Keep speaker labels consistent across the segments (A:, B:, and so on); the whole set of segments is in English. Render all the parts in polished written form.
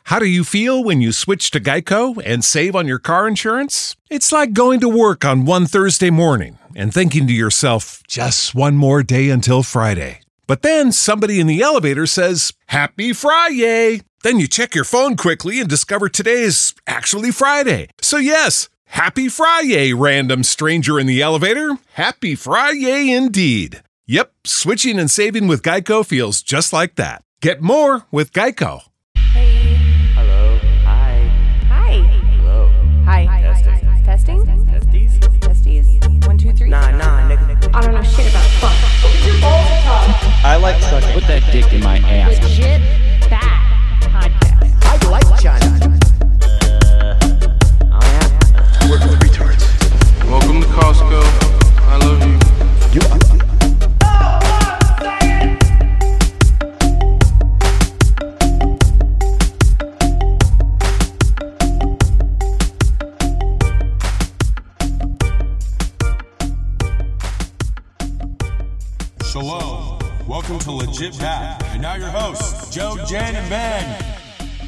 A: How do you feel when you switch to Geico and save on your car insurance? It's like going to work on one Thursday morning and thinking to yourself, just one more day until Friday. But then somebody in the elevator says, Happy Friday! Then you check your phone quickly and discover today is actually Friday. So yes, Happy Friday, random stranger in the elevator. Happy Friday indeed. Yep, switching and saving with Geico feels just like that. Get more with Geico.
B: Hey.
C: Hello. Hi.
B: Hi.
C: Hello.
B: Hi.
C: Testing.
B: Testing?
C: Testies?
B: Testies? 1, 2, 3?
C: Nah, nigga.
B: I don't know shit about fuck. Get your balls top.
C: I like sucking.
D: Put that dick in my ass.
B: Legit bad podcast.
C: I like China.
E: Work with retards.
F: Welcome to Costco. I love you.
G: Shalom. Welcome to Legit Bat. And now your hosts, Joe, Jen, and Ben.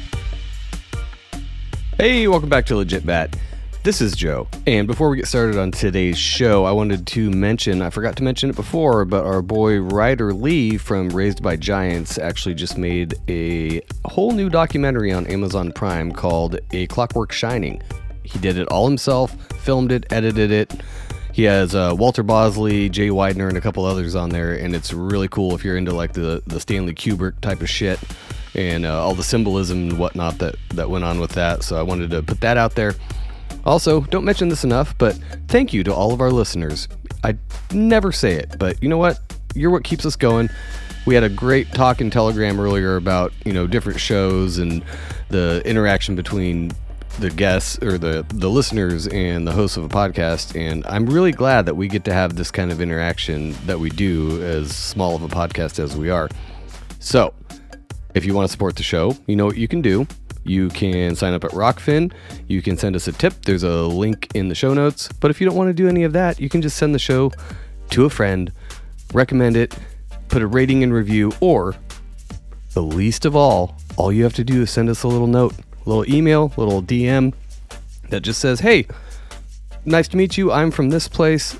H: Hey, welcome back to Legit Bat. This is Joe. And before we get started on today's show, I wanted to mention, I forgot to mention it before, but our boy Ryder Lee from Raised by Giants actually just made a whole new documentary on Amazon Prime called A Clockwork Shining. He did it all himself, filmed it, edited it. He has Walter Bosley, Jay Weidner, and a couple others on there, and it's really cool if you're into like the Stanley Kubrick type of shit and all the symbolism and whatnot that went on with that. So I wanted to put that out there. Also, don't mention this enough, but thank you to all of our listeners. I never say it, but you know what? You're what keeps us going. We had a great talk in Telegram earlier about, different shows and the interaction between the guests or the listeners and the hosts of a podcast, and I'm really glad that we get to have this kind of interaction that we do as small of a podcast as we are. So if you want to support the show, you know what you can do. You can sign up at Rockfin. You can send us a tip. There's a link in the show notes. But if you don't want to do any of that, you can just send the show to a friend, recommend it, put a rating and review, or the least of all you have to do is send us a little note, a little email, a little DM that just says, hey, nice to meet you. I'm from this place.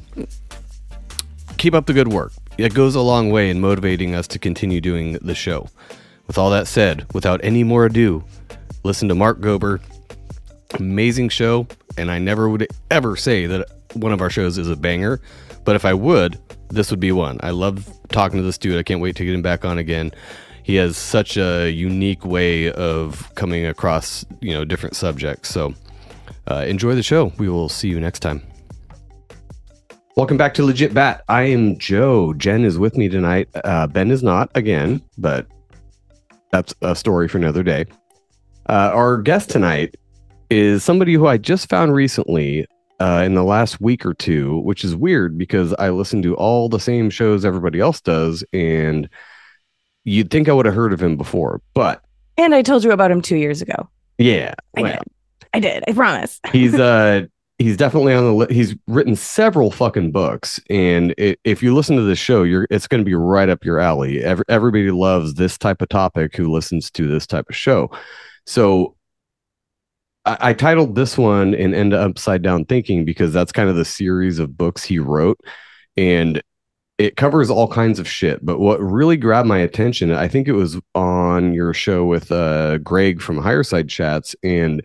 H: Keep up the good work. It goes a long way in motivating us to continue doing the show. With all that said, without any more ado, listen to Mark Gober. Amazing show, and I never would ever say that one of our shows is a banger, but if I would, this would be one. I love talking to this dude. I can't wait to get him back on again. He has such a unique way of coming across, different subjects. So enjoy the show. We will see you next time. Welcome back to Legit Bat. I am Joe. Jen is with me tonight. Ben is not again, but that's a story for another day. Our guest tonight is somebody who I just found recently in the last week or two, which is weird because I listen to all the same shows everybody else does, and you'd think I would have heard of him before, but...
B: And I told you about him 2 years ago.
H: Yeah.
B: I did. I promise.
H: He's definitely on the list. He's written several fucking books, and if you listen to this show, it's going to be right up your alley. Everybody loves this type of topic who listens to this type of show. So I titled this one "An End to Upside Down Thinking" because that's kind of the series of books he wrote, and it covers all kinds of shit. But what really grabbed my attention, I think it was on your show with Greg from Higher Side Chats, and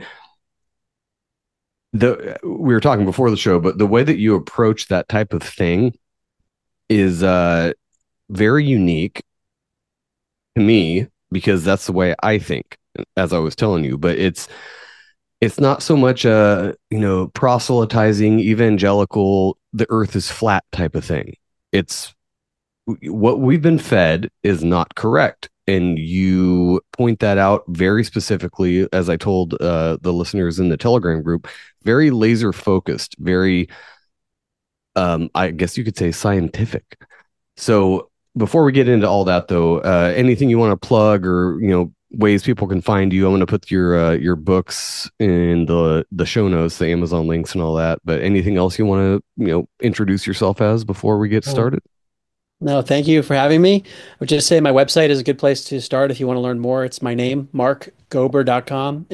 H: we were talking before the show, but the way that you approach that type of thing is very unique to me because that's the way I think, as I was telling you. But it's not so much proselytizing evangelical, the earth is flat type of thing. It's what we've been fed is not correct. And you point that out very specifically, as I told the listeners in the Telegram group, very laser focused, very, I guess you could say scientific. So before we get into all that, though, anything you want to plug or, ways people can find you? I'm going to put your books in the show notes, the Amazon links and all that. But anything else you want to, introduce yourself as before we get started?
D: No, thank you for having me. I would just say my website is a good place to start if you want to learn more. It's my name, markgober.com,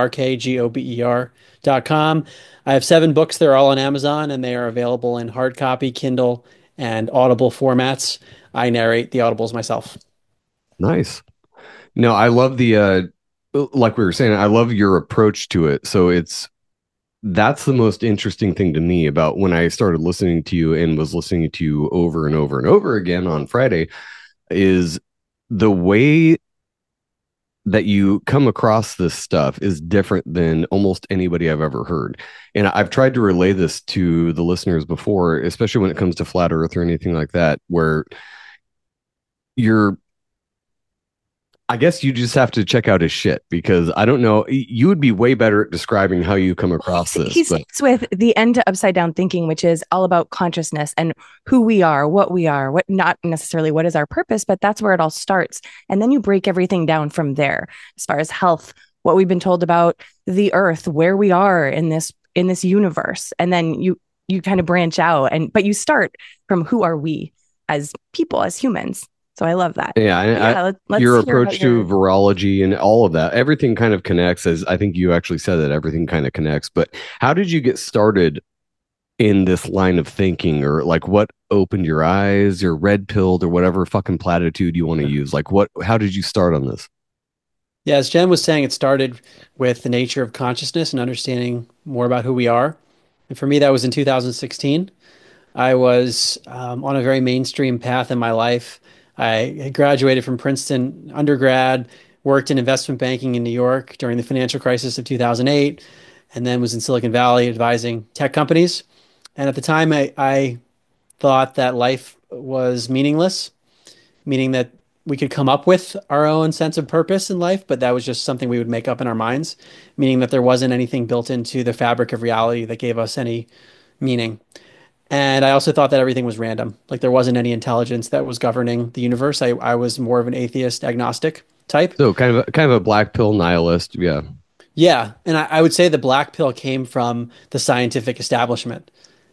D: markgober.com. I have 7 books. They're all on Amazon and they are available in hard copy, Kindle, and Audible formats. I narrate the Audibles myself.
H: Nice. No, I love like we were saying, I love your approach to it. So that's the most interesting thing to me about when I started listening to you and was listening to you over and over and over again on Friday is the way that you come across this stuff is different than almost anybody I've ever heard. And I've tried to relay this to the listeners before, especially when it comes to flat earth or anything like that, where you're I guess you just have to check out his shit because I don't know. You would be way better at describing how you come across this.
B: He starts with the end to upside down thinking, which is all about consciousness and who we are, what not necessarily what is our purpose, but that's where it all starts. And then you break everything down from there as far as health, what we've been told about the earth, where we are in this universe. And then you kind of branch out but you start from who are we as people, as humans. So I love that.
H: Yeah,
B: let's
H: your
B: hear
H: approach to virology and all of that, everything kind of connects. As I think you actually said that everything kind of connects. But how did you get started in this line of thinking, or like what opened your eyes, or red pilled, or whatever fucking platitude you want to use? Like how did you start on this?
D: Yeah, as Jen was saying, it started with the nature of consciousness and understanding more about who we are. And for me, that was in 2016. I was on a very mainstream path in my life. I had graduated from Princeton undergrad, worked in investment banking in New York during the financial crisis of 2008, and then was in Silicon Valley advising tech companies. And at the time, I thought that life was meaningless, meaning that we could come up with our own sense of purpose in life, but that was just something we would make up in our minds, meaning that there wasn't anything built into the fabric of reality that gave us any meaning. And I also thought that everything was random. Like there wasn't any intelligence that was governing the universe. I was more of an atheist agnostic type.
H: So kind of a black pill nihilist. Yeah.
D: Yeah. And I would say the black pill came from the scientific establishment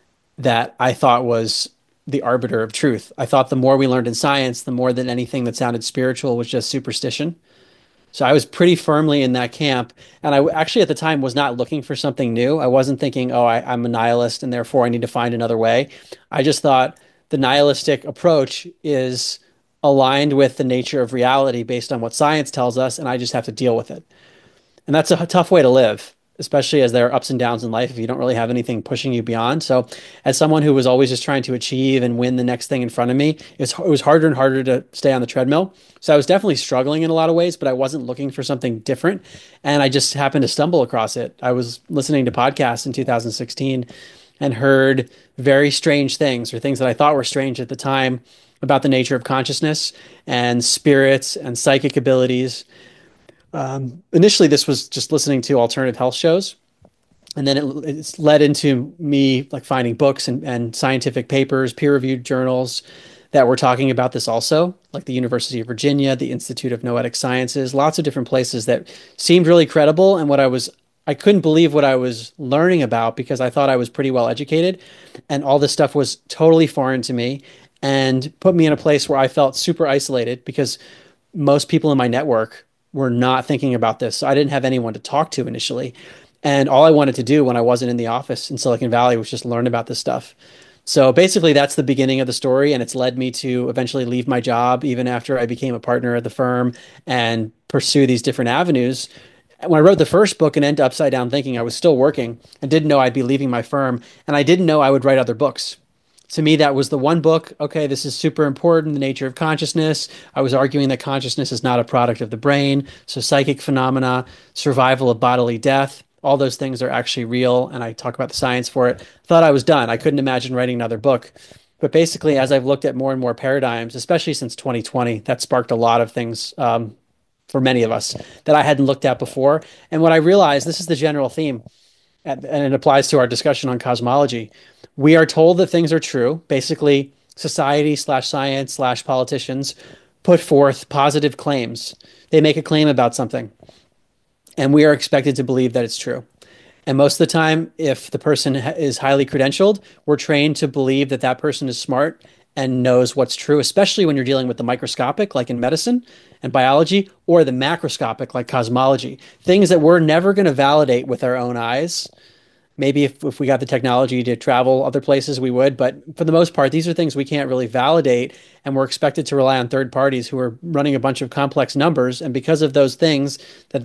D: that I thought was the arbiter of truth. I thought the more we learned in science, the more than anything that sounded spiritual was just superstition. So I was pretty firmly in that camp. And I actually at the time was not looking for something new. I wasn't thinking, oh, I'm a nihilist and therefore I need to find another way. I just thought the nihilistic approach is aligned with the nature of reality based on what science tells us, and I just have to deal with it. And that's a tough way to live, especially as there are ups and downs in life if you don't really have anything pushing you beyond. So, as someone who was always just trying to achieve and win the next thing in front of me, it was harder and harder to stay on the treadmill. So, I was definitely struggling in a lot of ways, but I wasn't looking for something different. And I just happened to stumble across it. I was listening to podcasts in 2016 and heard very strange things, or things that I thought were strange at the time, about the nature of consciousness and spirits and psychic abilities. Initially, this was just listening to alternative health shows. And then it's led into me like finding books and scientific papers, peer-reviewed journals that were talking about this also, like the University of Virginia, the Institute of Noetic Sciences, lots of different places that seemed really credible. And I couldn't believe what I was learning about because I thought I was pretty well educated. And all this stuff was totally foreign to me and put me in a place where I felt super isolated because most people in my network were not thinking about this. So I didn't have anyone to talk to initially. And all I wanted to do when I wasn't in the office in Silicon Valley was just learn about this stuff. So basically, that's the beginning of the story. And it's led me to eventually leave my job, even after I became a partner at the firm, and pursue these different avenues. When I wrote the first book, An End to Upside Down Thinking, I was still working and didn't know I'd be leaving my firm. And I didn't know I would write other books. To me, that was the one book. Okay, this is super important, the nature of consciousness. I was arguing that consciousness is not a product of the brain. So psychic phenomena, survival of bodily death, all those things are actually real. And I talk about the science for it. Thought I was done. I couldn't imagine writing another book. But basically, as I've looked at more and more paradigms, especially since 2020, that sparked a lot of things for many of us that I hadn't looked at before. And what I realized, this is the general theme, and it applies to our discussion on cosmology. We are told that things are true. Basically, society/science/politicians put forth positive claims. They make a claim about something, and we are expected to believe that it's true. And most of the time, if the person is highly credentialed, we're trained to believe that that person is smart and knows what's true, especially when you're dealing with the microscopic, like in medicine and biology, or the macroscopic, like cosmology, things that we're never going to validate with our own eyes. Maybe if we got the technology to travel other places, we would. But for the most part, these are things we can't really validate. And we're expected to rely on third parties who are running a bunch of complex numbers. And because of those things,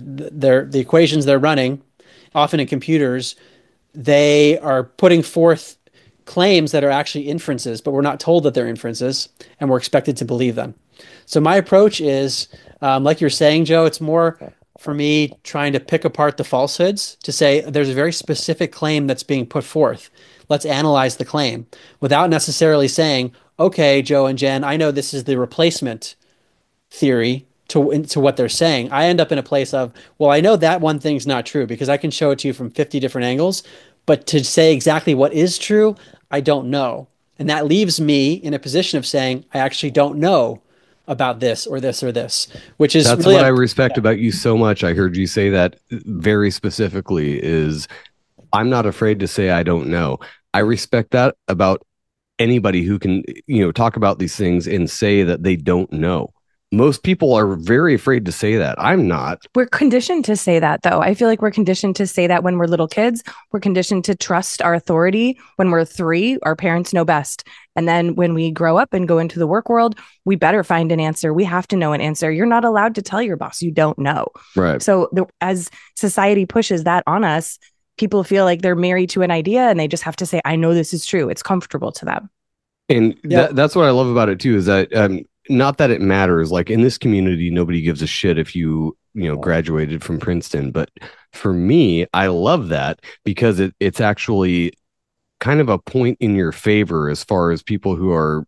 D: the equations they're running, often in computers, they are putting forth claims that are actually inferences, but we're not told that they're inferences, and we're expected to believe them. So my approach is, like you're saying, Joe, it's more for me trying to pick apart the falsehoods to say there's a very specific claim that's being put forth. Let's analyze the claim without necessarily saying, okay, Joe and Jen, I know this is the replacement theory to what they're saying. I end up in a place of, well, I know that one thing's not true because I can show it to you from 50 different angles, but to say exactly what is true, I don't know. And that leaves me in a position of saying, I actually don't know about this or this or this, which is
H: that's
D: really
H: what I respect about you so much. I heard you say that very specifically is I'm not afraid to say I don't know. I respect that about anybody who can, talk about these things and say that they don't know. Most people are very afraid to say that. I'm not.
B: We're conditioned to say that, though. I feel like we're conditioned to say that when we're little kids. We're conditioned to trust our authority. When we're 3, our parents know best. And then when we grow up and go into the work world, we better find an answer. We have to know an answer. You're not allowed to tell your boss you don't know.
H: Right.
B: So as society pushes that on us, people feel like they're married to an idea and they just have to say, I know this is true. It's comfortable to them.
H: And that's what I love about it, too, is that not that it matters. Like in this community, nobody gives a shit if you graduated from Princeton. But for me, I love that because it's actually kind of a point in your favor as far as people who are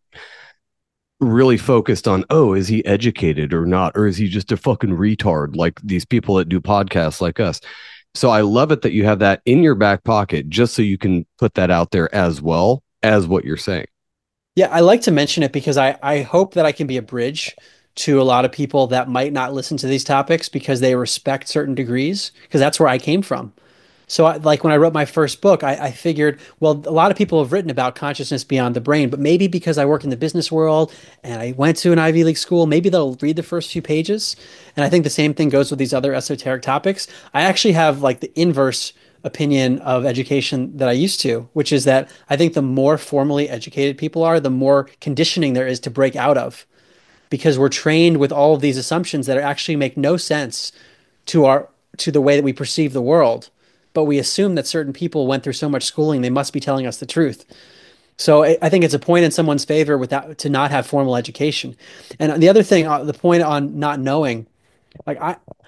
H: really focused on, oh, is he educated or not? Or is he just a fucking retard like these people that do podcasts like us? So I love it that you have that in your back pocket just so you can put that out there as well as what you're saying.
D: Yeah, I like to mention it because I hope that I can be a bridge to a lot of people that might not listen to these topics because they respect certain degrees, because that's where I came from. So like when I wrote my first book, I figured, well, a lot of people have written about consciousness beyond the brain, but maybe because I work in the business world and I went to an Ivy League school, maybe they'll read the first few pages. And I think the same thing goes with these other esoteric topics. I actually have like the inverse opinion of education that I used to, which is that I think the more formally educated people are, the more conditioning there is to break out of, because we're trained with all of these assumptions that actually make no sense to the way that we perceive the world. But we assume that certain people went through so much schooling, they must be telling us the truth. So I think it's a point in someone's favor to not have formal education. And the other thing, the point on not knowing, like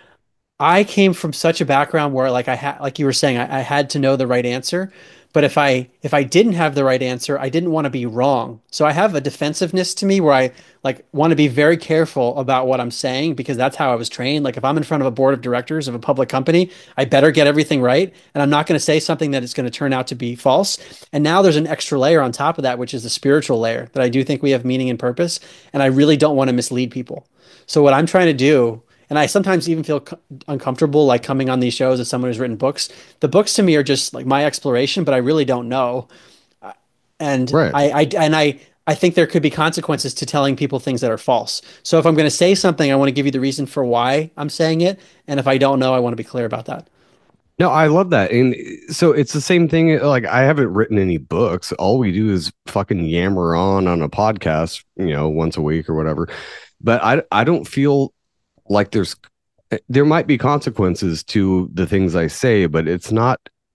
D: I came from such a background where like like you were saying, I had to know the right answer. But if I didn't have the right answer, I didn't want to be wrong. So I have a defensiveness to me where I like want to be very careful about what I'm saying because that's how I was trained. Like if I'm in front of a board of directors of a public company, I better get everything right. And I'm not going to say something that is going to turn out to be false. And now there's an extra layer on top of that, which is the spiritual layer that I do think we have meaning and purpose. And I really don't want to mislead people. So what I'm trying to do, and I sometimes even feel uncomfortable like coming on these shows as someone who's written books. The books to me are just like my exploration, but I really don't know. And
H: right.
D: I think there could be consequences to telling people things that are false. So if I'm going to say something, I want to give you the reason for why I'm saying it. And if I don't know, I want to be clear about that.
H: No, I love that. And so it's the same thing. Like I haven't written any books. All we do is fucking yammer on a podcast, once a week or whatever. But I don't feel like there might be consequences to the things I say, but it's not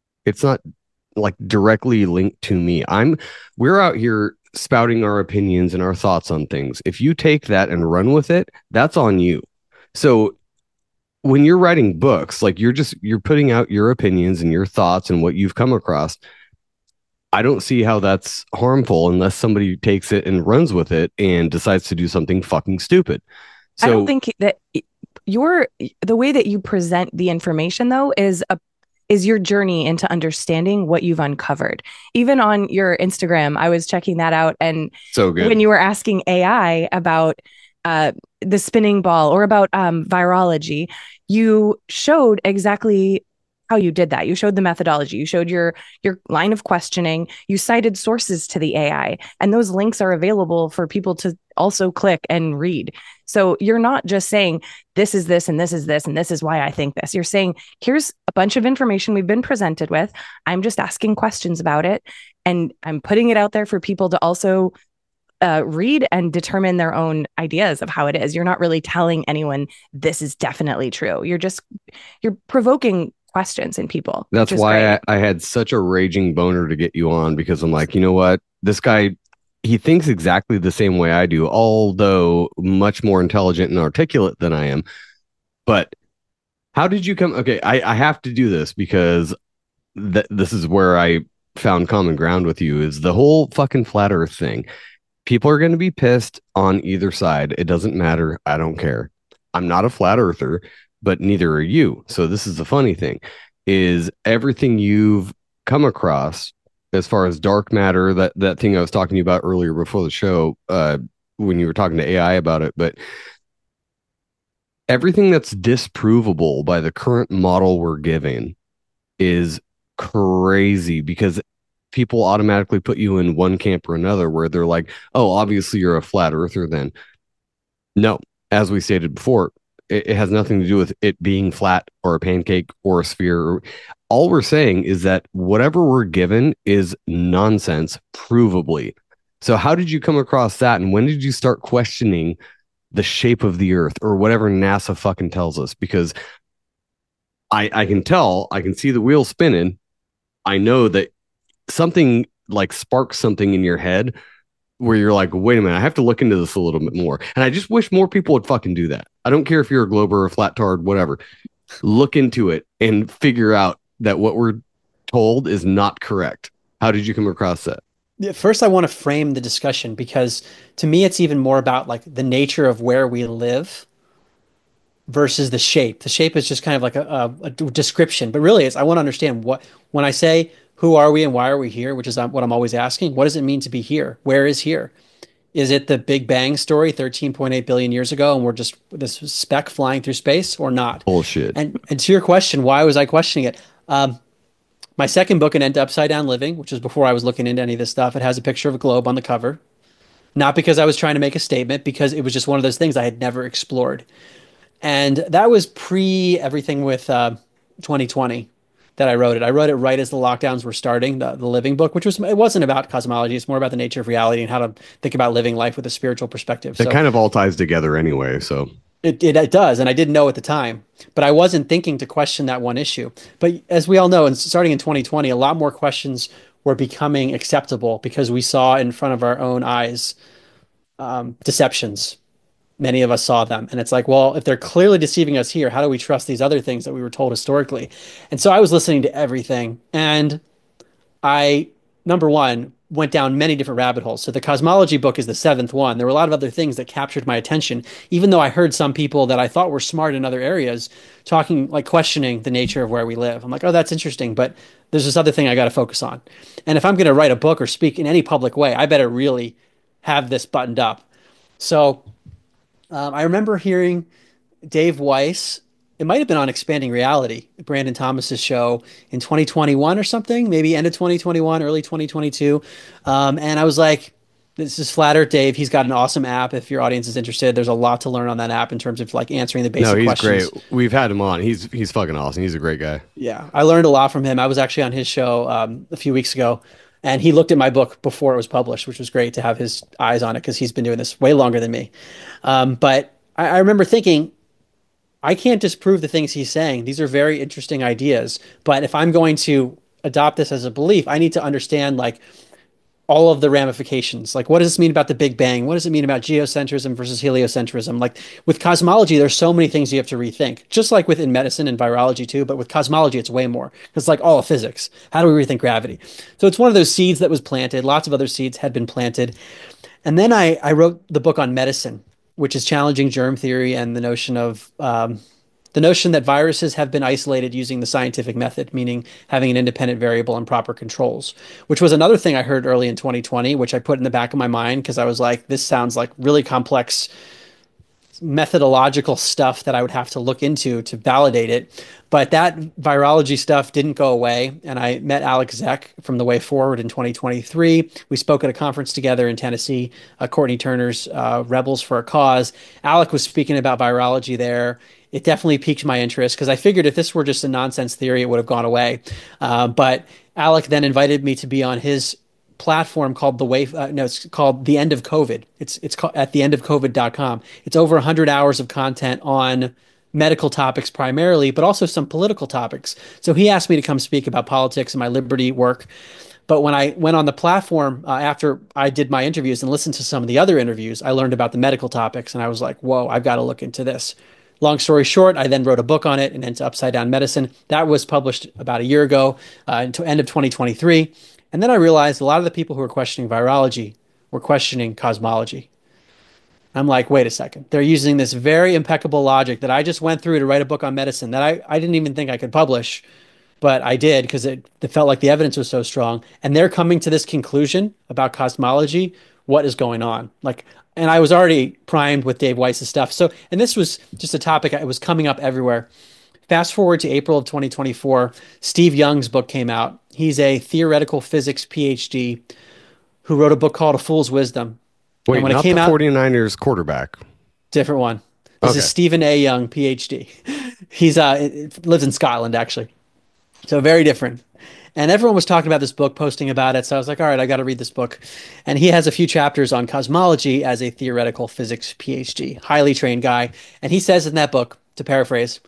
H: like directly linked to me. We're out here spouting our opinions and our thoughts on things. If you take that and run with it, that's on you. So when you're writing books, like you're putting out your opinions and your thoughts and what you've come across. I don't see how that's harmful unless somebody takes it and runs with it and decides to do something fucking stupid. So,
B: I don't think that the way that you present the information, though, is your journey into understanding what you've uncovered. Even on your Instagram, I was checking that out. And
H: so good.
B: When you were asking AI about the spinning ball or about virology, you showed exactly how you did that. You showed the methodology, you showed your line of questioning, you cited sources to the AI, and those links are available for people to also click and read. So you're not just saying this is this and this is this and this is why I think this. You're saying here's a bunch of information we've been presented with. I'm just asking questions about it, and I'm putting it out there for people to also read and determine their own ideas of how it is. You're not really telling anyone this is definitely true. You're provoking questions in people.
H: That's why I had such a raging boner to get you on, because I'm like, you know what? This guy, he thinks exactly the same way I do, although much more intelligent and articulate than I am. But how did you come? Okay, I have to do this because this is where I found common ground with you, is the whole fucking flat earth thing. People are going to be pissed on either side. It doesn't matter. I don't care. I'm not a flat earther, but neither are you. So this is the funny thing, is everything you've come across as far as dark matter, that thing I was talking to you about earlier before the show, when you were talking to AI about it, but everything that's disprovable by the current model we're giving is crazy, because people automatically put you in one camp or another, where they're like, oh, obviously you're a flat earther then. No, as we stated before, it has nothing to do with it being flat or a pancake or a sphere. All we're saying is that whatever we're given is nonsense, provably. So how did you come across that? And when did you start questioning the shape of the earth or whatever NASA fucking tells us? Because I can tell, I can see the wheel spinning. I know that something like sparks something in your head where you're like, wait a minute, I have to look into this a little bit more. And I just wish more people would fucking do that. I don't care if you're a glober or a flat tard, whatever. Look into it and figure out that what we're told is not correct. How did you come across that?
D: Yeah, first, I want to frame the discussion, because to me, it's even more about like the nature of where we live versus the shape. The shape is just kind of like a description, but really I want to understand when I say, who are we and why are we here? Which is what I'm always asking. What does it mean to be here? Where is here? Is it the Big Bang story 13.8 billion years ago and we're just this speck flying through space, or not?
H: Bullshit.
D: And to your question, why was I questioning it? My second book, An End to Upside Down Living, which was before I was looking into any of this stuff, it has a picture of a globe on the cover. Not because I was trying to make a statement, because it was just one of those things I had never explored. And that was pre everything with 2020 that I wrote it. I wrote it right as the lockdowns were starting, the Living book, it wasn't about cosmology. It's more about the nature of reality and how to think about living life with a spiritual perspective.
H: It kind of all ties together anyway, so.
D: It does, and I didn't know at the time, but I wasn't thinking to question that one issue. But as we all know, and starting in 2020, a lot more questions were becoming acceptable because we saw in front of our own eyes deceptions. Many of us saw them. And it's like, well, if they're clearly deceiving us here, how do we trust these other things that we were told historically? And so I was listening to everything. And I, number one, went down many different rabbit holes. So the cosmology book is the seventh one. There were a lot of other things that captured my attention, even though I heard some people that I thought were smart in other areas talking, like questioning the nature of where we live. I'm like, oh, that's interesting. But there's this other thing I got to focus on. And if I'm going to write a book or speak in any public way, I better really have this buttoned up. So I remember hearing Dave Weiss, it might have been on Expanding Reality, Brandon Thomas's show in 2021 or something, maybe end of 2021, early 2022. And I was like, this is Flat Earth Dave. He's got an awesome app. If your audience is interested, there's a lot to learn on that app in terms of like answering the basic questions.
H: No, he's great. We've had him on. He's fucking awesome. He's a great guy.
D: Yeah, I learned a lot from him. I was actually on his show a few weeks ago, and he looked at my book before it was published, which was great to have his eyes on it because he's been doing this way longer than me. But I remember thinking, I can't disprove the things he's saying. These are very interesting ideas. But if I'm going to adopt this as a belief, I need to understand like all of the ramifications. Like, what does this mean about the Big Bang? What does it mean about geocentrism versus heliocentrism? Like with cosmology, there's so many things you have to rethink, just like within medicine and virology too. But with cosmology, it's way more. It's like all of physics. How do we rethink gravity? So it's one of those seeds that was planted. Lots of other seeds had been planted. And then I wrote the book on medicine, which is challenging germ theory and the notion of the notion that viruses have been isolated using the scientific method, meaning having an independent variable and proper controls, which was another thing I heard early in 2020, which I put in the back of my mind because I was like, this sounds like really complex methodological stuff that I would have to look into to validate it. But that virology stuff didn't go away. And I met Alex Zeck from The Way Forward in 2023. We spoke at a conference together in Tennessee, Courtney Turner's Rebels for a Cause. Alec was speaking about virology there. It definitely piqued my interest because I figured if this were just a nonsense theory, it would have gone away. But Alec then invited me to be on his platform called it's called The End of COVID. It's called at theendofcovid.com. It's over 100 hours of content on medical topics primarily, but also some political topics. So he asked me to come speak about politics and my liberty work. But when I went on the platform after I did my interviews and listened to some of the other interviews, I learned about the medical topics and I was like, whoa, I've got to look into this. Long story short, I then wrote a book on it and into Upside Down Medicine. That was published about a year ago, until end of 2023. And then I realized a lot of the people who were questioning virology were questioning cosmology. I'm like, wait a second. They're using this very impeccable logic that I just went through to write a book on medicine that I didn't even think I could publish, but I did because it felt like the evidence was so strong. And they're coming to this conclusion about cosmology. What is going on? And I was already primed with Dave Weiss's stuff. So, and this was just a topic that was coming up everywhere. Fast forward to April of 2024, Steve Young's book came out. He's a theoretical physics PhD who wrote a book called A Fool's Wisdom.
H: Wait,
D: and when
H: not
D: it came
H: the
D: out,
H: 49ers quarterback.
D: Different one. This is Stephen A. Young, PhD. He's lives in Scotland, actually. So very different. And everyone was talking about this book, posting about it. So I was like, all right, I got to read this book. And he has a few chapters on cosmology as a theoretical physics PhD, highly trained guy. And he says in that book, to paraphrase,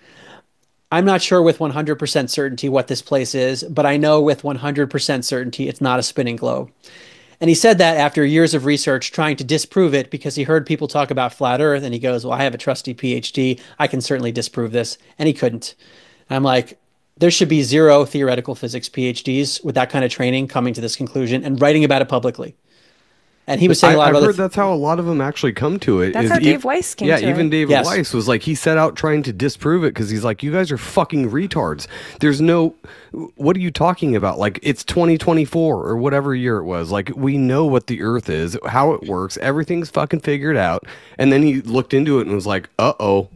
D: I'm not sure with 100% certainty what this place is, but I know with 100% certainty it's not a spinning globe. And he said that after years of research trying to disprove it because he heard people talk about flat Earth and he goes, well, I have a trusty PhD. I can certainly disprove this. And he couldn't. And I'm like, there should be zero theoretical physics PhDs with that kind of training coming to this conclusion and writing about it publicly. And he was saying
H: I've heard that's how a lot of them actually come to it.
B: That's how Dave Weiss came to it.
H: Yeah, even David Weiss was like, he set out trying to disprove it because he's like, you guys are fucking retards. There's no, what are you talking about? Like, it's 2024 or whatever year it was. Like, we know what the Earth is, how it works. Everything's fucking figured out. And then he looked into it and was like, uh-oh.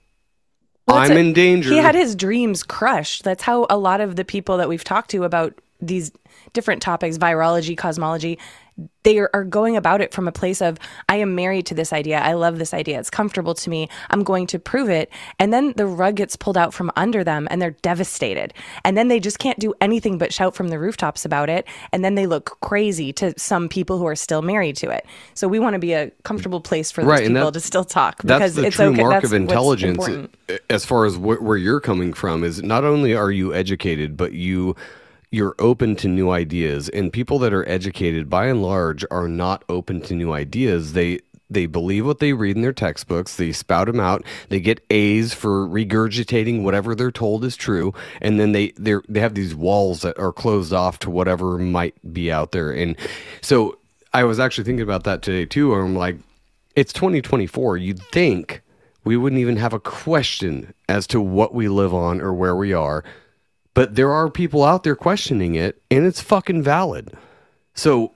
H: I'm in danger.
B: He had his dreams crushed. That's how a lot of the people that we've talked to about these different topics, virology, cosmology, they are going about it from a place of, I am married to this idea. I love this idea. It's comfortable to me. I'm going to prove it. And then the rug gets pulled out from under them and they're devastated. And then they just can't do anything but shout from the rooftops about it. And then they look crazy to some people who are still married to it. So we want to be a comfortable place for those people to still talk.
H: Because
B: it's
H: true
B: okay.
H: mark
B: That's
H: of intelligence,
B: important.
H: as far as where you're coming from, is not only are you educated, but you're open to new ideas. And people that are educated by and large are not open to new ideas. They believe what they read in their textbooks. They spout them out. They get A's for regurgitating whatever they're told is true. And then they have these walls that are closed off to whatever might be out there. And so I was actually thinking about that today too. Where I'm like, it's 2024. You'd think we wouldn't even have a question as to what we live on or where we are. But there are people out there questioning it, and it's fucking valid. So,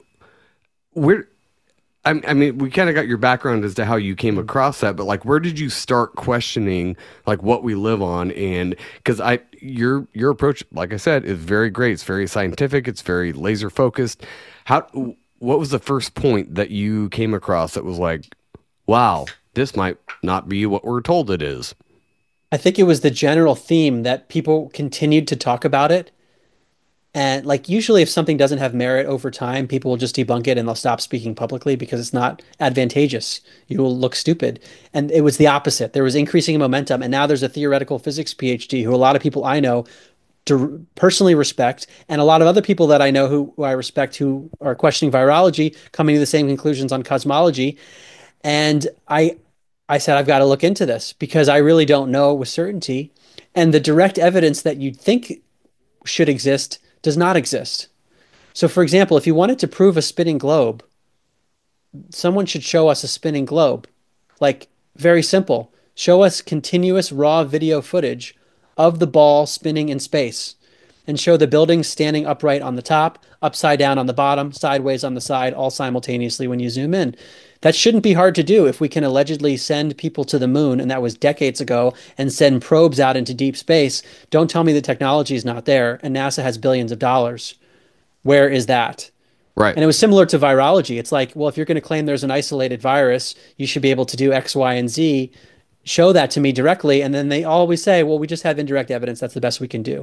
H: I mean, we kind of got your background as to how you came across that, but like, where did you start questioning like what we live on? And because your approach, like I said, is very great. It's very scientific. It's very laser focused. What was the first point that you came across that was like, wow, this might not be what we're told it is?
D: I think it was the general theme that people continued to talk about it. And like usually if something doesn't have merit over time, people will just debunk it and they'll stop speaking publicly because it's not advantageous. You will look stupid. And it was the opposite. There was increasing momentum. And now there's a theoretical physics PhD who a lot of people I know personally respect, and a lot of other people that I know who I respect who are questioning virology, coming to the same conclusions on cosmology. And I said, I've got to look into this because I really don't know with certainty. And the direct evidence that you'd think should exist does not exist. So for example, if you wanted to prove a spinning globe, someone should show us a spinning globe. Like, very simple. Show us continuous raw video footage of the ball spinning in space. and show the buildings standing upright on the top, upside down on the bottom, sideways on the side, all simultaneously when you zoom in. That shouldn't be hard to do if we can allegedly send people to the moon, and that was decades ago, and send probes out into deep space. Don't tell me the technology is not there, and NASA has billions of dollars. Where is that?
H: Right.
D: And it was similar to virology. It's like, well, if you're going to claim there's an isolated virus, you should be able to do X, Y, and Z. Show that to me directly. And then they always say, well, we just have indirect evidence. That's the best we can do.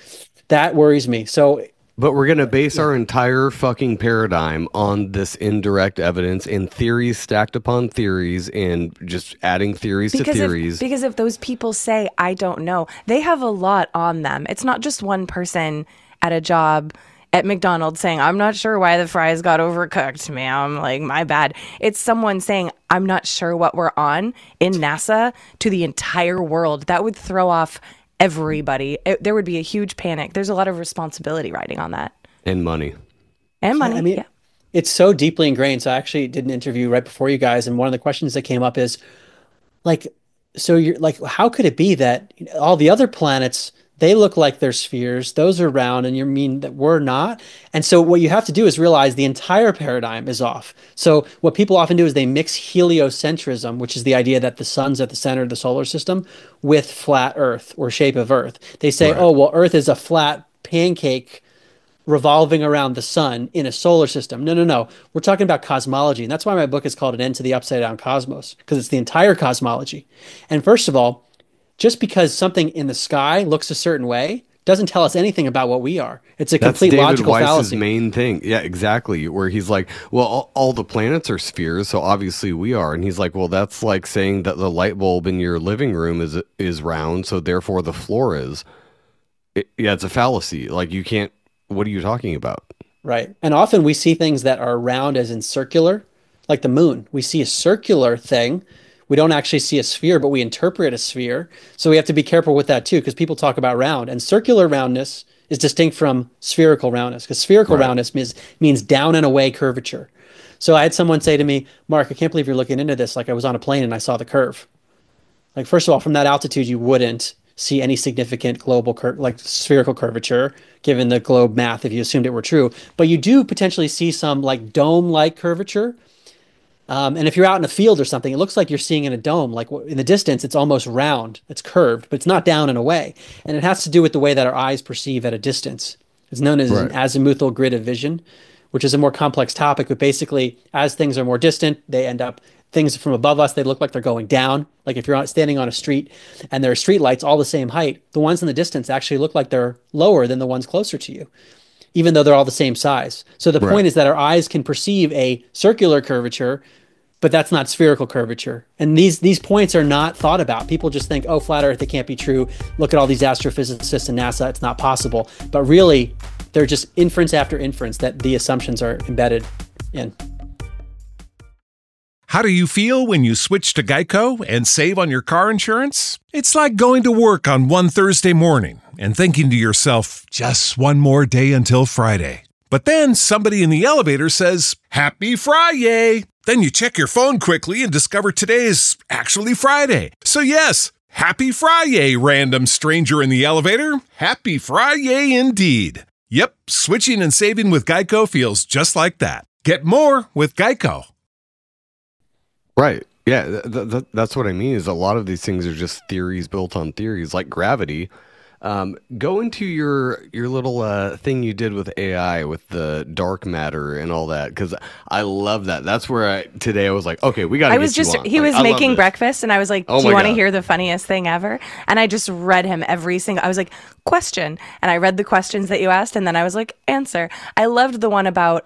D: That worries me. So,
H: but we're going to base our entire fucking paradigm on this indirect evidence and theories stacked upon theories and just adding theories to theories.
B: Because if those people say, I don't know, they have a lot on them. It's not just one person at a job at McDonald's saying, I'm not sure why the fries got overcooked, ma'am. Like, my bad. It's someone saying, I'm not sure what we're on in NASA to the entire world. That would throw off everybody. There would be a huge panic. There's a lot of responsibility riding on that.
H: And money.
B: And money,
D: I mean,
B: yeah.
D: It's so deeply ingrained. So I actually did an interview right before you guys, and one of the questions that came up is, like, so you're like, how could it be that all the other planets, they look like they're spheres, those are round, and you mean that we're not? And so what you have to do is realize the entire paradigm is off. So what people often do is they mix heliocentrism, which is the idea that the sun's at the center of the solar system, with flat Earth or shape of Earth. They say,
H: Right.
D: oh, well, Earth is a flat pancake revolving around the sun in a solar system. No. We're talking about cosmology. And that's why my book is called An End to the Upside Down Cosmos, because it's the entire cosmology. And first of all, just because something in the sky looks a certain way doesn't tell us anything about what we are. It's a complete
H: David
D: logical
H: Weiss's
D: fallacy.
H: main thing. Yeah, exactly. Where he's like, well, all the planets are spheres, so obviously we are. And he's like, well, that's like saying that the light bulb in your living room is round, so therefore the floor is. It's a fallacy. Like, you can't. What are you talking about?
D: Right. And often we see things that are round as in circular, like the moon. We see a circular thing. We don't actually see a sphere, but we interpret a sphere. So we have to be careful with that too, because people talk about round, and circular roundness is distinct from spherical roundness, because spherical roundness means down and away curvature. So I had someone say to me, Mark, I can't believe you're looking into this. Like, I was on a plane and I saw the curve. Like, first of all, from that altitude, you wouldn't see any significant global like spherical curvature, given the globe math, if you assumed it were true. But you do potentially see some like dome-like curvature. And if you're out in a field or something, it looks like you're seeing in a dome. Like in the distance, it's almost round. It's curved, but it's not down and away. And it has to do with the way that our eyes perceive at a distance. It's known as an azimuthal grid of vision, which is a more complex topic. But basically, as things are more distant, they end up, things from above us, they look like they're going down. Like if you're standing on a street and there are street lights all the same height, the ones in the distance actually look like they're lower than the ones closer to you, even though they're all the same size. So the point is that our eyes can perceive a circular curvature, but that's not spherical curvature. And these points are not thought about. People just think, oh, flat Earth, it can't be true. Look at all these astrophysicists in NASA, it's not possible. But really, they're just inference after inference that the assumptions are embedded in.
A: How do you feel when you switch to Geico and save on your car insurance? It's like going to work on one Thursday morning and thinking to yourself, just one more day until Friday. But then somebody in the elevator says, Happy Friday! Then you check your phone quickly and discover today's actually Friday. So yes, Happy Friday, random stranger in the elevator. Happy Friday indeed. Yep, switching and saving with Geico feels just like that. Get more with Geico.
H: Right. Yeah, that's what I mean, is a lot of these things are just theories built on theories, like gravity. Go into your little thing you did with AI, with the dark matter and all that, because I love that. That's where today I was like, okay, we got to get you on.
B: He was making breakfast, and I was like,
H: Oh
B: do you
H: my
B: want to
H: God.
B: hear the funniest thing ever? And I just read him every single, I was like, question. And I read the questions that you asked, and then I was like, answer. I loved the one about,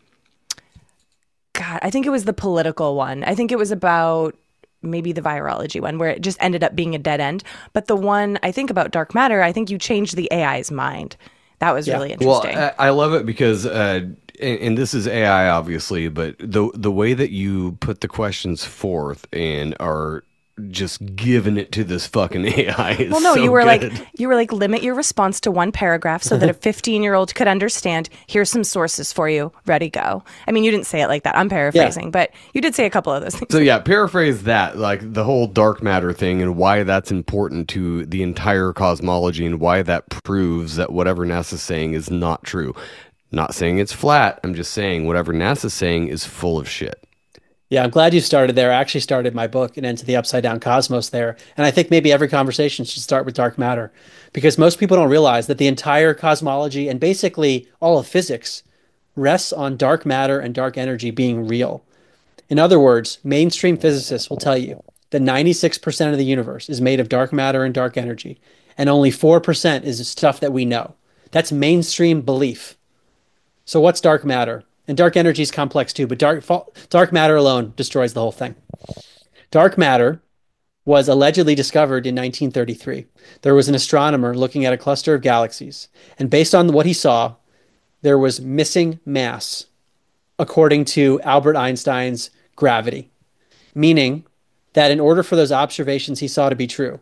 B: God, I think it was the political one. I think it was about maybe the virology one, where it just ended up being a dead end. But the one I think about dark matter, I think you changed the AI's mind. That was really interesting.
H: Well, I love it because, and this is AI obviously, but the way that you put the questions forth and are just giving it to this fucking AI. It's
B: Well, no,
H: so
B: you were
H: good.
B: like limit your response to one paragraph so that a 15-year-old could understand. Here's some sources for you. Ready, go. I mean, you didn't say it like that. I'm paraphrasing, but you did say a couple of those things.
H: So yeah, paraphrase that, like the whole dark matter thing and why that's important to the entire cosmology and why that proves that whatever NASA's saying is not true. Not saying it's flat. I'm just saying whatever NASA's saying is full of shit.
D: Yeah, I'm glad you started there. I actually started my book and Into the Upside Down Cosmos there. And I think maybe every conversation should start with dark matter because most people don't realize that the entire cosmology and basically all of physics rests on dark matter and dark energy being real. In other words, mainstream physicists will tell you that 96% of the universe is made of dark matter and dark energy, and only 4% is stuff that we know. That's mainstream belief. So what's dark matter? And dark energy is complex too, but dark matter alone destroys the whole thing. Dark matter was allegedly discovered in 1933. There was an astronomer looking at a cluster of galaxies, and based on what he saw, there was missing mass, according to Albert Einstein's gravity, meaning that in order for those observations he saw to be true,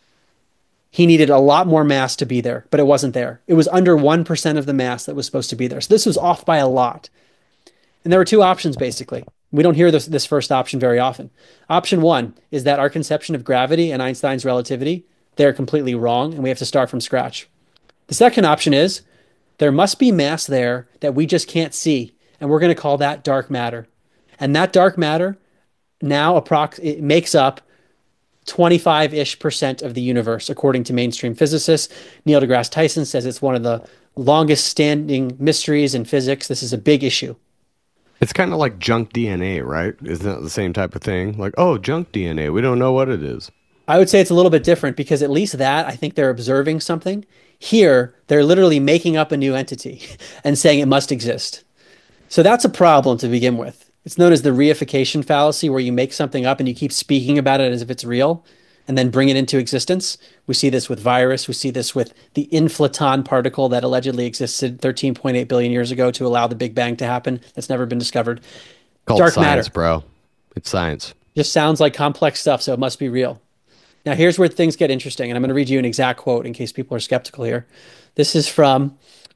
D: he needed a lot more mass to be there, but it wasn't there. It was under 1% of the mass that was supposed to be there. So this was off by a lot. And there were two options, basically. We don't hear this first option very often. Option one is that our conception of gravity and Einstein's relativity, they're completely wrong, and we have to start from scratch. The second option is there must be mass there that we just can't see, and we're going to call that dark matter. And that dark matter now it makes up 25-ish% of the universe, according to mainstream physicists. Neil deGrasse Tyson says it's one of the longest standing mysteries in physics. This is a big issue.
H: It's kind of like junk DNA, right? Isn't that the same type of thing? Like, oh, junk DNA, we don't know what it is.
D: I would say it's a little bit different because at least that, I think they're observing something. Here, they're literally making up a new entity and saying it must exist. So that's a problem to begin with. It's known as the reification fallacy, where you make something up and you keep speaking about it as if it's real and then bring it into existence. We see this with virus. We see this with the inflaton particle that allegedly existed 13.8 billion years ago to allow the Big Bang to happen. That's never been discovered.
H: Called
D: Dark
H: science,
D: matter.
H: bro. It's science.
D: Just sounds like complex stuff, so it must be real. Now, here's where things get interesting, and I'm going to read you an exact quote in case people are skeptical here. This is from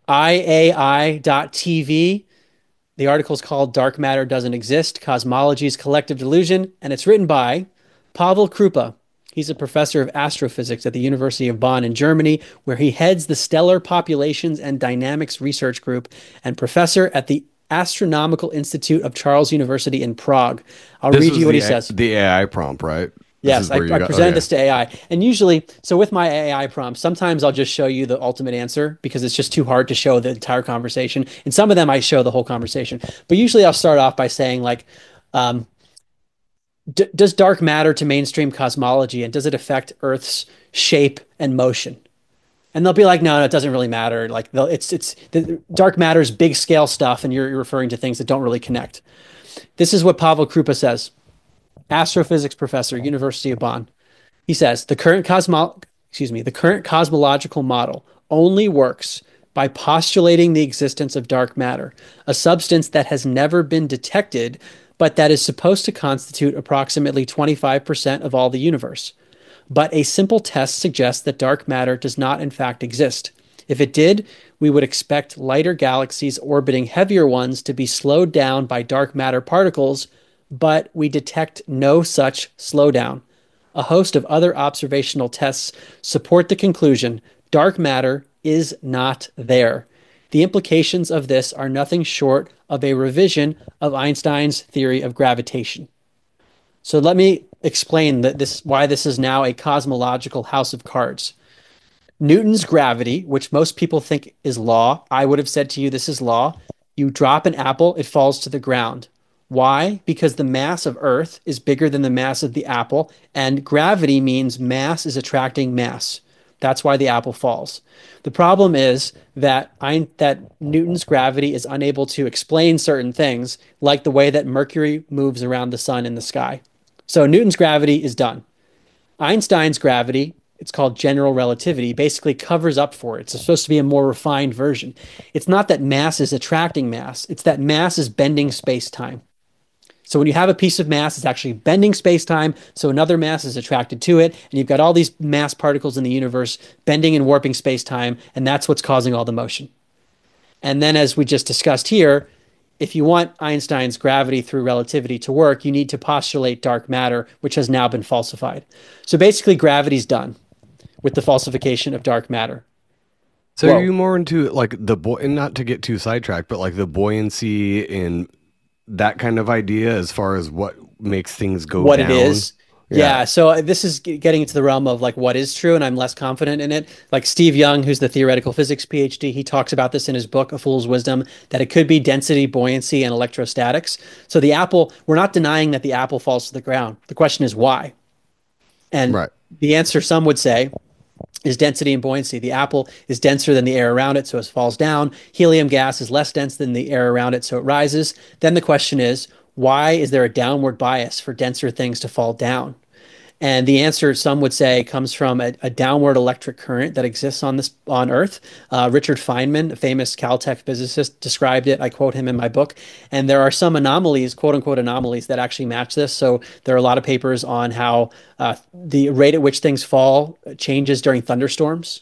D: IAI.TV. The article is called Dark Matter Doesn't Exist, Cosmology's Collective Delusion, and it's written by Pavel Krupa. He's a professor of astrophysics at the University of Bonn in Germany, where he heads the Stellar Populations and Dynamics Research Group and professor at the Astronomical Institute of Charles University in Prague. I'll read you what he says.
H: The AI prompt, right?
D: Yes, I presented this to AI. And usually, so with my AI prompts, sometimes I'll just show you the ultimate answer because it's just too hard to show the entire conversation. And some of them I show the whole conversation. But usually I'll start off by saying like, does dark matter to mainstream cosmology and does it affect Earth's shape and motion? And they'll be like, no, it doesn't really matter. Like it's the dark matter's big scale stuff. And you're referring to things that don't really connect. This is what Pavel Krupa says. Astrophysics professor, University of Bonn. He says the current cosmological model only works by postulating the existence of dark matter, a substance that has never been detected, but that is supposed to constitute approximately 25% of all the universe. But a simple test suggests that dark matter does not in fact exist. If it did, we would expect lighter galaxies orbiting heavier ones to be slowed down by dark matter particles, but we detect no such slowdown. A host of other observational tests support the conclusion dark matter is not there. The implications of this are nothing short of a revision of Einstein's theory of gravitation. So let me explain why this is now a cosmological house of cards. Newton's gravity, which most people think is law, I would have said to you this is law. You drop an apple, it falls to the ground. Why? Because the mass of Earth is bigger than the mass of the apple, and gravity means mass is attracting mass. That's why the apple falls. The problem is that Newton's gravity is unable to explain certain things, like the way that Mercury moves around the sun in the sky. So Newton's gravity is done. Einstein's gravity, it's called general relativity, basically covers up for it. It's supposed to be a more refined version. It's not that mass is attracting mass. It's that mass is bending space-time. So when you have a piece of mass, it's actually bending space-time, so another mass is attracted to it, and you've got all these mass particles in the universe bending and warping space-time, and that's what's causing all the motion. And then as we just discussed here, if you want Einstein's gravity through relativity to work, you need to postulate dark matter, which has now been falsified. So basically gravity's done with the falsification of dark matter.
H: So
D: Whoa.
H: are you more into like and not to get too sidetracked, but like the buoyancy and that kind of idea as far as what makes things go
D: What
H: down?
D: it is. Yeah. So this is getting into the realm of like what is true, and I'm less confident in it. Like Steve Young, who's the theoretical physics PhD, he talks about this in his book, A Fool's Wisdom, that it could be density, buoyancy, and electrostatics. So the apple, we're not denying that the apple falls to the ground. The question is why? And the answer, some would say, is density and buoyancy. The apple is denser than the air around it, so it falls down. Helium gas is less dense than the air around it, so it rises. Then the question is, why is there a downward bias for denser things to fall down? And the answer, some would say, comes from a downward electric current that exists on Earth. Richard Feynman, a famous Caltech physicist, described it. I quote him in my book. And there are some anomalies, quote unquote anomalies, that actually match this. So there are a lot of papers on how the rate at which things fall changes during thunderstorms.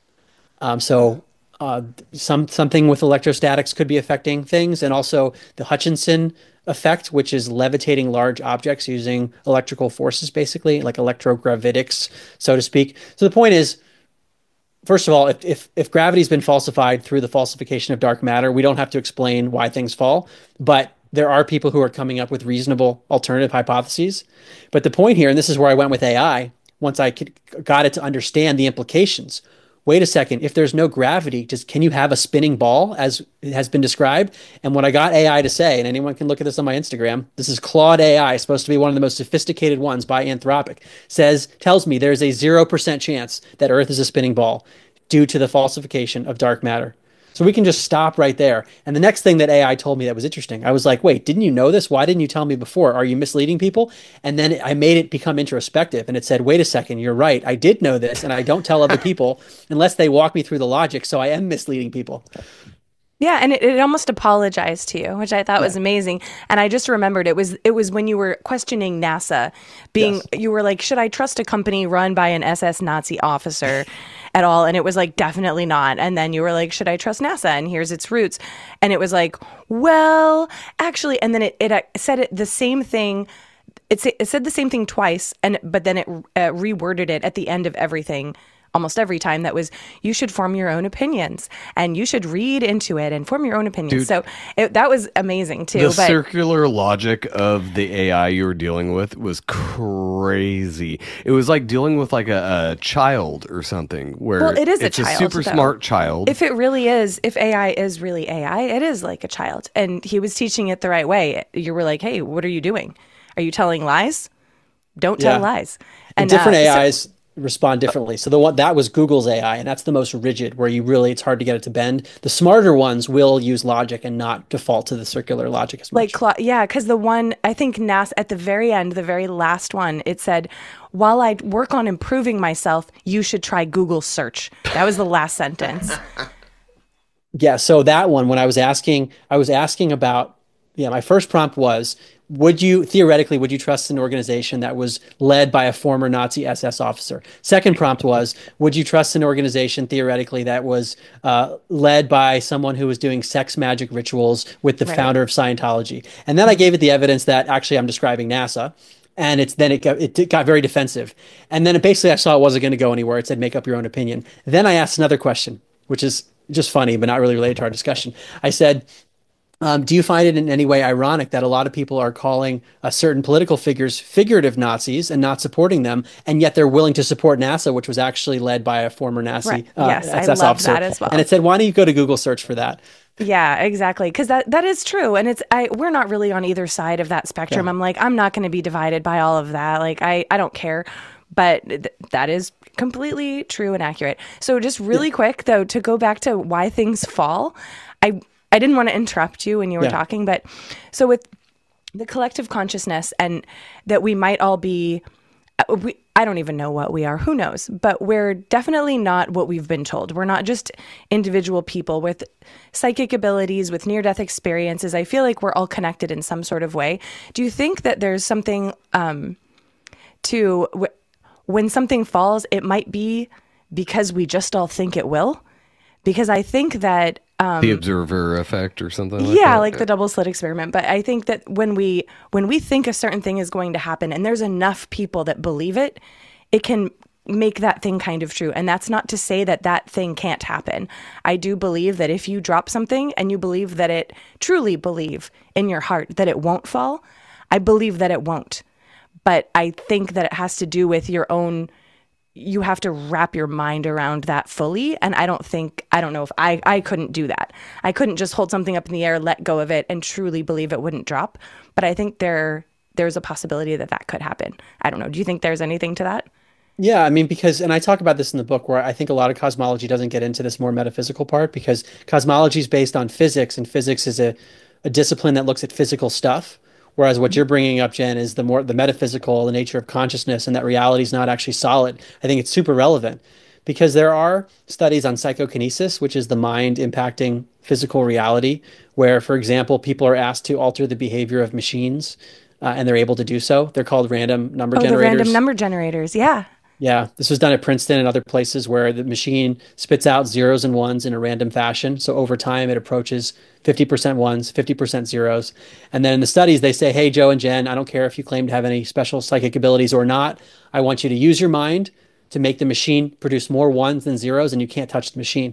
D: Something with electrostatics could be affecting things, and also the Hutchinson effect, which is levitating large objects using electrical forces, basically like electrogravitics, so to speak. So the point is, first of all, if gravity's been falsified through the falsification of dark matter, we don't have to explain why things fall, but there are people who are coming up with reasonable alternative hypotheses. But the point here, and this is where I went with AI, once I got it to understand the implications. Wait a second, if there's no gravity, can you have a spinning ball as it has been described? And what I got AI to say, and anyone can look at this on my Instagram, this is Claude AI, supposed to be one of the most sophisticated ones by Anthropic, tells me there's a 0% chance that Earth is a spinning ball due to the falsification of dark matter. So we can just stop right there. And the next thing that AI told me that was interesting, I was like, wait, didn't you know this? Why didn't you tell me before? Are you misleading people? And then I made it become introspective, and it said, wait a second, you're right. I did know this, and I don't tell other people unless they walk me through the logic. So I am misleading people.
B: Yeah, and it almost apologized to you, which I thought was amazing. And I just remembered it was when you were questioning NASA, you were like, should I trust a company run by an SS Nazi officer at all? And it was like, definitely not. And then you were like, should I trust NASA? And here's its roots. And it was like, well, actually, and then it said the same thing. It said the same thing twice, but then it reworded it at the end of everything. Almost every time, that was, you should form your own opinions and you should read into it and form your own opinions.
H: Dude,
B: so that was amazing too.
H: The circular logic of the AI you were dealing with was crazy. It was like dealing with like a child or something, where
B: it is
H: it's
B: a child,
H: super smart child.
B: If AI is really AI, it is like a child. And he was teaching it the right way. You were like, hey, what are you doing? Are you telling lies? Don't tell lies.
D: And different AIs respond differently. So that was Google's AI, and that's the most rigid, where it's hard to get it to bend. The smarter ones will use logic and not default to the circular logic as much.
B: Because the one, I think NASA, at the very end, the very last one, it said, while I work on improving myself, you should try Google search. That was the last sentence.
D: Yeah, so that one, when I was asking about, my first prompt was, would you trust an organization that was led by a former Nazi SS officer? Second prompt was, would you trust an organization theoretically that was led by someone who was doing sex magic rituals with the founder of Scientology? And then I gave it the evidence that actually I'm describing NASA. And it got very defensive. And then basically I saw it wasn't going to go anywhere. It said, make up your own opinion. Then I asked another question, which is just funny, but not really related to our discussion. I said, do you find it in any way ironic that a lot of people are calling certain political figures figurative Nazis and not supporting them, and yet they're willing to support NASA, which was actually led by a former Nazi SS officer? That as well. And it said, why don't you go to Google search for that?
B: Yeah, exactly. Because that is true. And we're not really on either side of that spectrum. Yeah. I'm like, I'm not going to be divided by all of that. Like, I don't care. But that is completely true and accurate. So just really quick, though, to go back to why things fall, I didn't want to interrupt you when you were talking, but so with the collective consciousness, and that we might all be I don't even know what we are. Who knows? But we're definitely not what we've been told. We're not just individual people with psychic abilities, with near-death experiences. I feel like we're all connected in some sort of way. Do you think that there's something when something falls, it might be because we just all think it will? Because I think that
H: the observer effect or something like that.
B: Yeah, like the double slit experiment. But I think that when we think a certain thing is going to happen and there's enough people that believe it, it can make that thing kind of true. And that's not to say that that thing can't happen. I do believe that if you drop something and you believe that it, truly believe in your heart that it won't fall, I believe that it won't. But I think that it has to do with your own, you have to wrap your mind around that fully. And I don't know if I couldn't do that. I couldn't just hold something up in the air, let go of it, and truly believe it wouldn't drop. But I think there's a possibility that could happen. I don't know. Do you think there's anything to that?
D: Yeah, I mean, because, and I talk about this in the book where I think a lot of cosmology doesn't get into this more metaphysical part because cosmology is based on physics, and physics is a discipline that looks at physical stuff. Whereas what you're bringing up, Jen, is the metaphysical, the nature of consciousness, and that reality is not actually solid. I think it's super relevant because there are studies on psychokinesis, which is the mind impacting physical reality, where, for example, people are asked to alter the behavior of machines, and they're able to do so. They're called random number generators.
B: The random number generators, yeah.
D: Yeah, this was done at Princeton and other places where the machine spits out zeros and ones in a random fashion. So over time, it approaches 50% ones, 50% zeros. And then in the studies, they say, hey, Joe and Jen, I don't care if you claim to have any special psychic abilities or not. I want you to use your mind to make the machine produce more ones than zeros, and you can't touch the machine.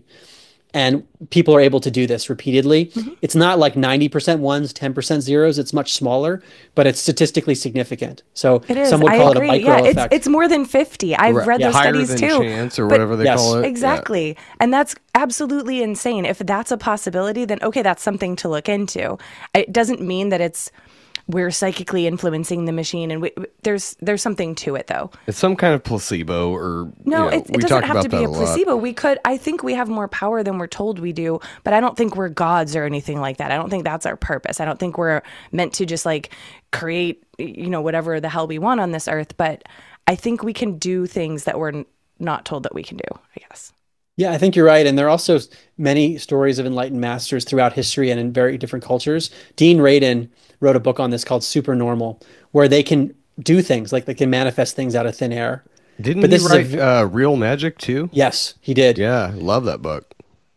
D: And people are able to do this repeatedly. Mm-hmm. It's not like 90% ones, 10% zeros. It's much smaller, but it's statistically significant. So some would call it a micro effect.
B: It's more than 50. I've read those studies too.
H: Higher than chance or whatever they call it.
B: Exactly. Yeah. And that's absolutely insane. If that's a possibility, then okay, that's something to look into. It doesn't mean that we're psychically influencing the machine, and there's something to it, though.
H: It's some kind of placebo, or
B: no, it doesn't have to be a placebo. I think we have more power than we're told we do, but I don't think we're gods or anything like that. I don't think that's our purpose. I don't think we're meant to just like create, whatever the hell we want on this earth. But I think we can do things that we're not told that we can do, I guess.
D: Yeah, I think you're right. And there are also many stories of enlightened masters throughout history and in very different cultures. Dean Radin wrote a book on this called Supernormal, where they can do things, like they can manifest things out of thin air.
H: Didn't he write Real Magic too?
D: Yes, he did.
H: Yeah, love that book.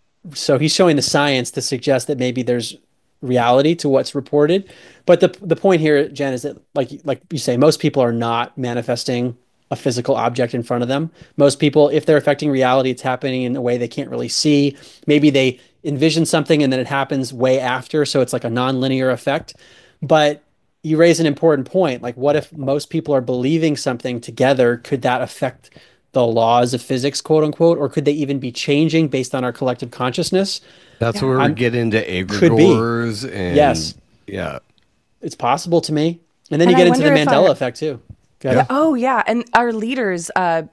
D: So he's showing the science to suggest that maybe there's reality to what's reported. But the point here, Jen, is that like you say, most people are not manifesting a physical object in front of them. Most people, if they're affecting reality, it's happening in a way they can't really see. Maybe they envision something and then it happens way after. So it's like a non-linear effect. But you raise an important point. Like, what if most people are believing something together? Could that affect the laws of physics, quote unquote? Or could they even be changing based on our collective consciousness?
H: That's where we get into egregores. And
D: yes.
H: Yeah.
D: It's possible to me. And then you get into the Mandela effect too.
B: Yeah. Oh yeah, and our leaders. I'm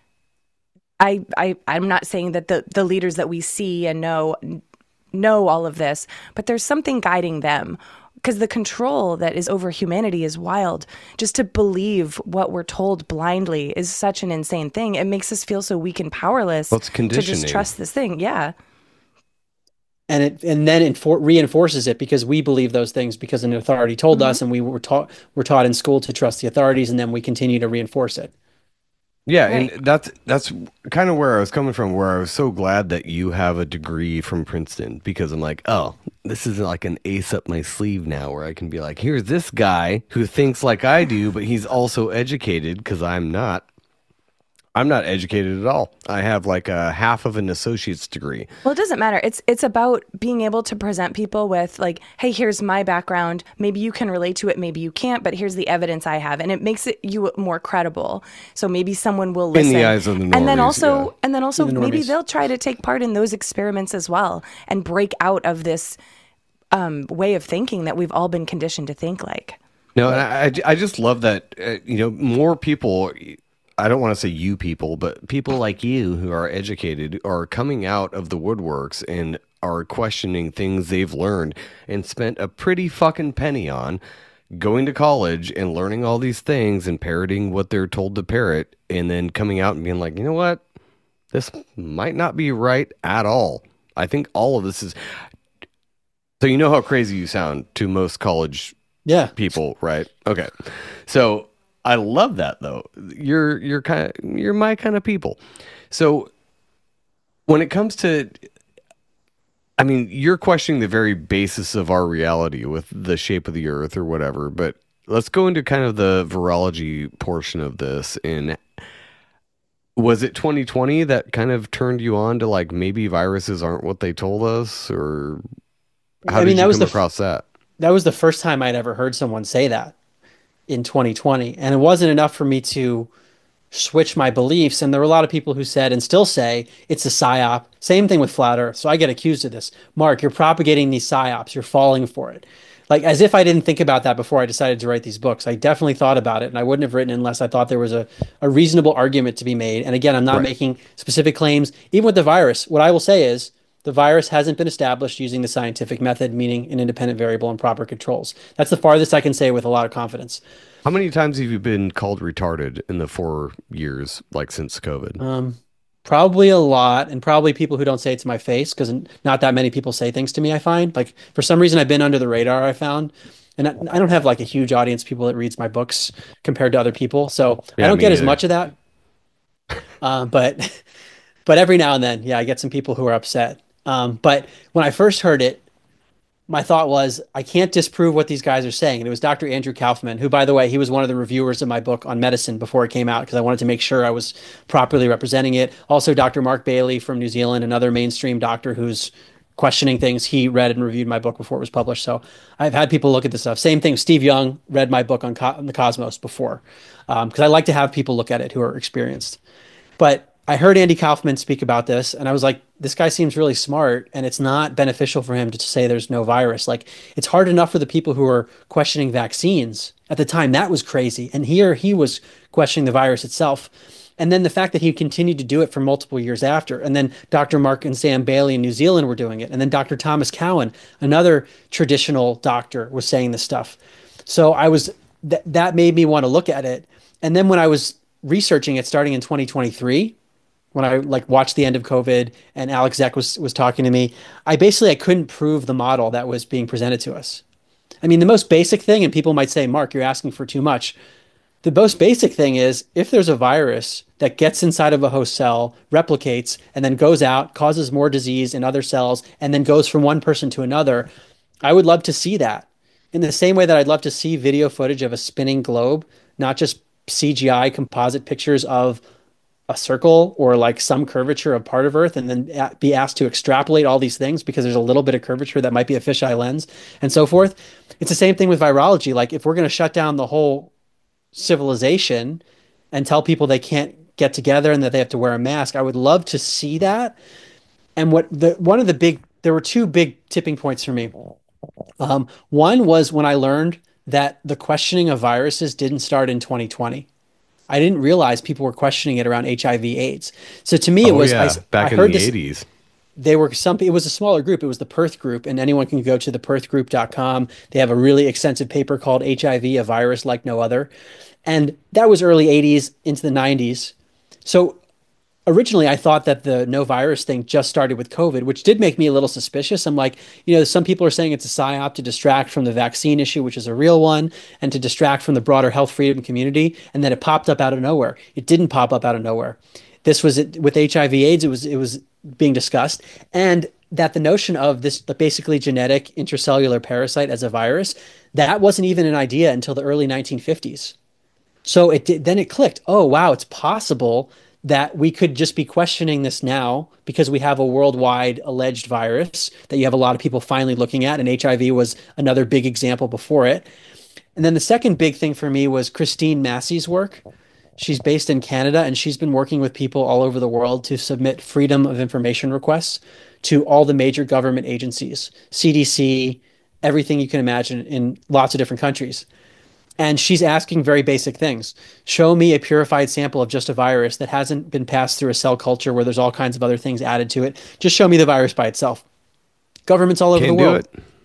B: not saying that the leaders that we see and know all of this, but there's something guiding them, because the control that is over humanity is wild. Just to believe what we're told blindly is such an insane thing. It makes us feel so weak and powerless.
H: Well, it's conditioning.
B: To just trust this thing. Yeah.
D: And then reinforces it because we believe those things because an authority told us, and we're taught in school to trust the authorities, and then we continue to reinforce it.
H: Yeah, right. And that's kind of where I was coming from, where I was so glad that you have a degree from Princeton, because I'm like, oh, this is like an ace up my sleeve now, where I can be like, here's this guy who thinks like I do, but he's also educated, because I'm not educated at all. I have like a half of an associate's degree.
B: Well, it doesn't matter. It's about being able to present people with like, hey, here's my background. Maybe you can relate to it, maybe you can't, but here's the evidence I have. And it makes you more credible. So maybe someone will listen.
H: In the eyes of the normies,
B: and then also maybe they'll try to take part in those experiments as well and break out of this way of thinking that we've all been conditioned to think like.
H: No, and I just love that, more people, I don't want to say you people, but people like you who are educated are coming out of the woodworks and are questioning things they've learned and spent a pretty fucking penny on going to college and learning all these things and parroting what they're told to parrot, and then coming out and being like, you know what? This might not be right at all. I think all of this is... So you know how crazy you sound to most college people, right? Okay. So I love that, though. You're my kind of people. So when it comes to... I mean, you're questioning the very basis of our reality with the shape of the earth or whatever, but let's go into kind of the virology portion of this. And was it 2020 that kind of turned you on to like, maybe viruses aren't what they told us, or how did you come across that?
D: That was the first time I'd ever heard someone say that in 2020. And it wasn't enough for me to switch my beliefs. And there were a lot of people who said and still say it's a psyop. Same thing with flat earth. So I get accused of this. Mark, you're propagating these psyops. You're falling for it. Like, as if I didn't think about that before I decided to write these books. I definitely thought about it, and I wouldn't have written it unless I thought there was a reasonable argument to be made. And again, I'm not making specific claims. Even with the virus, what I will say is the virus hasn't been established using the scientific method, meaning an independent variable and proper controls. That's the farthest I can say with a lot of confidence.
H: How many times have you been called retarded in the 4 years, like since COVID?
D: Probably a lot, and probably people who don't say it to my face, because not that many people say things to me, I find. Like, for some reason, I've been under the radar, I found. And I don't have like a huge audience of people that reads my books compared to other people. So I don't get as much of that. But every now and then, I get some people who are upset. But when I first heard it, my thought was, I can't disprove what these guys are saying. And it was Dr. Andrew Kaufman, who, by the way, he was one of the reviewers of my book on medicine before it came out, because I wanted to make sure I was properly representing it. Also, Dr. Mark Bailey from New Zealand, another mainstream doctor who's questioning things. He read and reviewed my book before it was published. So I've had people look at this stuff. Same thing. Steve Young read my book on the cosmos before, because I like to have people look at it who are experienced. But I heard Andy Kaufman speak about this, and I was like, this guy seems really smart, and it's not beneficial for him to say there's no virus. Like, it's hard enough for the people who are questioning vaccines. At the time, that was crazy. And here he was questioning the virus itself. And then the fact that he continued to do it for multiple years after. And then Dr. Mark and Sam Bailey in New Zealand were doing it. And then Dr. Thomas Cowan, another traditional doctor, was saying this stuff. So that made me want to look at it. And then when I was researching it starting in 2023, when I watched the end of COVID and Alex Zeck was talking to me, I couldn't prove the model that was being presented to us. I mean, the most basic thing, and people might say, Mark, you're asking for too much. The most basic thing is, if there's a virus that gets inside of a host cell, replicates, and then goes out, causes more disease in other cells, and then goes from one person to another, I would love to see that. In the same way that I'd love to see video footage of a spinning globe, not just CGI composite pictures of a circle or like some curvature of part of Earth, and then be asked to extrapolate all these things because there's a little bit of curvature that might be a fisheye lens and so forth. It's the same thing with virology. Like, if we're going to shut down the whole civilization and tell people they can't get together and that they have to wear a mask, I would love to see that. And there were two big tipping points for me. One was when I learned that the questioning of viruses didn't start in 2020. I didn't realize people were questioning it around HIV/AIDS. So to me, it was
H: back in the 80s.
D: It was a smaller group. It was the Perth group, and anyone can go to theperthgroup.com. They have a really extensive paper called HIV, a virus like no other. And that was early 80s into the 90s. So originally, I thought that the no virus thing just started with COVID, which did make me a little suspicious. I'm like, some people are saying it's a psyop to distract from the vaccine issue, which is a real one, and to distract from the broader health freedom community. And then it popped up out of nowhere. It didn't pop up out of nowhere. This was it with HIV/AIDS. It was being discussed, and that the notion of this basically genetic intracellular parasite as a virus, that wasn't even an idea until the early 1950s. So then it clicked. Oh wow, it's possible that we could just be questioning this now because we have a worldwide alleged virus that you have a lot of people finally looking at, and HIV was another big example before it. And then the second big thing for me was Christine Massey's work. She's based in Canada, and she's been working with people all over the world to submit freedom of information requests to all the major government agencies, CDC, everything you can imagine in lots of different countries. And she's asking very basic things. Show me a purified sample of just a virus that hasn't been passed through a cell culture where there's all kinds of other things added to it. Just show me the virus by itself. Governments all over the world.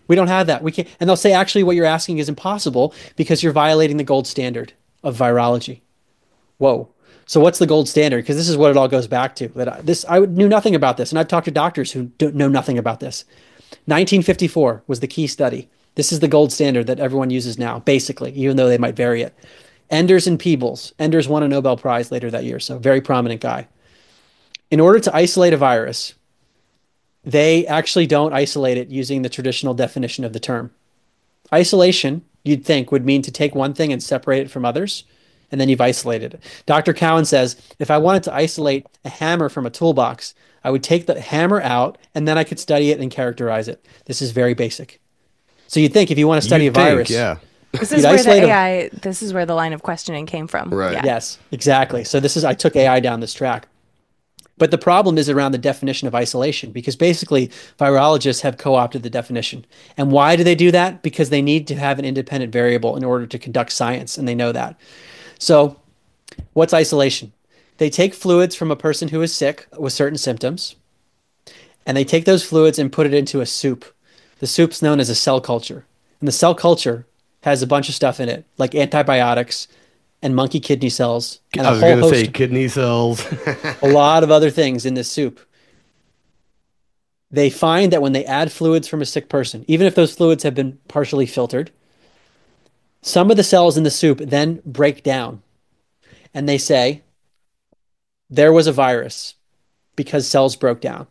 D: We don't have that. We can't. And they'll say, actually, what you're asking is impossible because you're violating the gold standard of virology. Whoa. So what's the gold standard? Because this is what it all goes back to. I knew nothing about this, and I've talked to doctors who don't know nothing about this. 1954 was the key study. This is the gold standard that everyone uses now, basically, even though they might vary it. Enders and Peebles. Enders won a Nobel Prize later that year, so very prominent guy. In order to isolate a virus, they actually don't isolate it using the traditional definition of the term. Isolation, you'd think, would mean to take one thing and separate it from others, and then you've isolated it. Dr. Cowan says, if I wanted to isolate a hammer from a toolbox, I would take the hammer out, and then I could study it and characterize it. This is very basic. So you'd think if you want to study a virus...
H: Yeah.
B: This is where the AI, this is where the line of questioning came from.
H: Right.
B: Yeah.
D: Yes, exactly. So I took AI down this track. But the problem is around the definition of isolation, because basically virologists have co-opted the definition. And why do they do that? Because they need to have an independent variable in order to conduct science, and they know that. So what's isolation? They take fluids from a person who is sick with certain symptoms, and they take those fluids and put it into a soup. The soup's known as a cell culture. And the cell culture has a bunch of stuff in it, like antibiotics and monkey kidney cells. And
H: I was going to say kidney cells.
D: A lot of other things in this soup. They find that when they add fluids from a sick person, even if those fluids have been partially filtered, some of the cells in the soup then break down. And they say, there was a virus because cells broke down.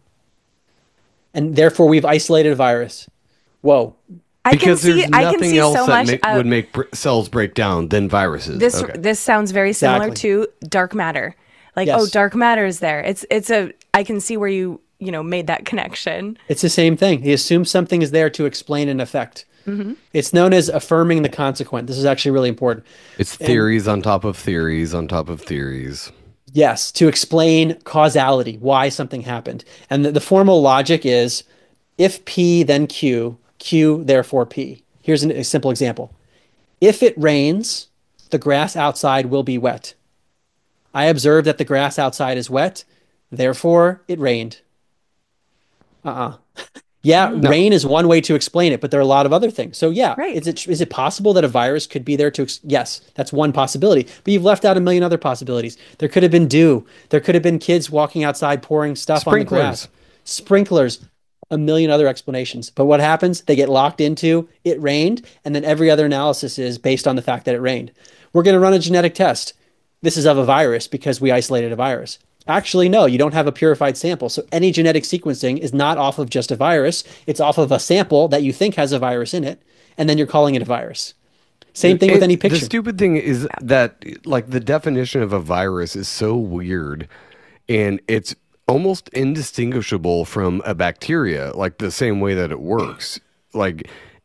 D: And therefore, we've isolated a virus. Whoa.
H: Because there's nothing else that would make cells break down than viruses.
B: This sounds very similar to dark matter. Like, yes. Dark matter is there. I can see where you made that connection.
D: It's the same thing. He assumes something is there to explain an effect. Mm-hmm. It's known as affirming the consequent. This is actually really important.
H: It's theories on top of theories on top of theories.
D: Yes, to explain causality, why something happened. And the formal logic is, if P, then Q, Q, therefore P. Here's a simple example. If it rains, the grass outside will be wet. I observe that the grass outside is wet, therefore it rained. Yeah, no. Rain is one way to explain it, but there are a lot of other things. So yeah, right. Is it possible that a virus could be there to... Yes, that's one possibility. But you've left out a million other possibilities. There could have been dew. There could have been kids walking outside pouring stuff on the grass. Sprinklers. A million other explanations. But what happens? They get locked into it rained, and then every other analysis is based on the fact that it rained. We're going to run a genetic test. This is of a virus because we isolated a virus. Actually, no, you don't have a purified sample. So any genetic sequencing is not off of just a virus. It's off of a sample that you think has a virus in it, and then you're calling it a virus. Same thing with any picture.
H: The stupid thing is that, like, the definition of a virus is so weird, and it's almost indistinguishable from a bacteria, like the same way that it works. Like,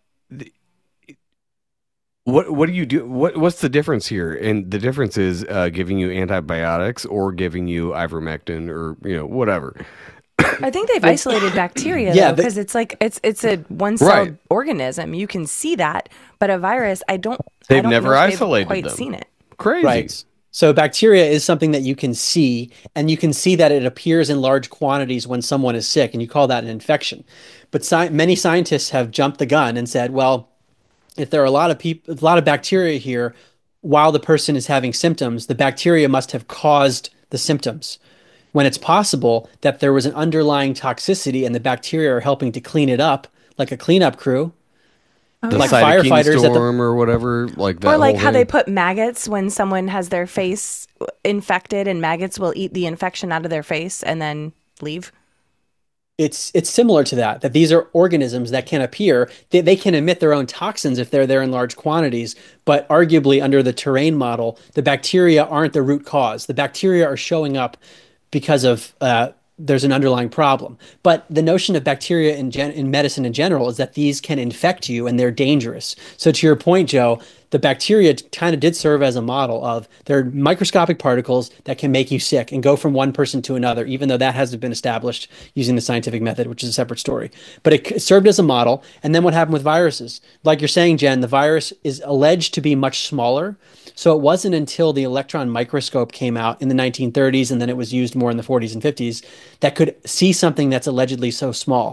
H: what do you do? What's the difference here? And the difference is giving you antibiotics or giving you ivermectin or whatever.
B: I think they've isolated bacteria because it's like it's a one-celled organism. You can see that, but a virus, they've never isolated them. Seen it.
H: Crazy.
D: Right. So bacteria is something that you can see, and you can see that it appears in large quantities when someone is sick, and you call that an infection. But many scientists have jumped the gun and said, well, if there are a lot of bacteria here while the person is having symptoms, the bacteria must have caused the symptoms. When it's possible that there was an underlying toxicity and the bacteria are helping to clean it up, like a cleanup crew.
H: The like firefighters storm or whatever, like that.
B: Or like how they put maggots when someone has their face infected, and maggots will eat the infection out of their face and then leave.
D: It's similar to that these are organisms that can appear. They can emit their own toxins if they're there in large quantities, but arguably under the terrain model, the bacteria aren't the root cause. The bacteria are showing up because of there's an underlying problem. But the notion of bacteria in medicine in general is that these can infect you and they're dangerous. So to your point, Joe, the bacteria kind of did serve as a model of they're microscopic particles that can make you sick and go from one person to another, even though that hasn't been established using the scientific method, which is a separate story. But it served as a model. And then what happened with viruses? Like you're saying, Jen, the virus is alleged to be much smaller. So it wasn't until the electron microscope came out in the 1930s, and then it was used more in the 40s and 50s, that could see something that's allegedly so small.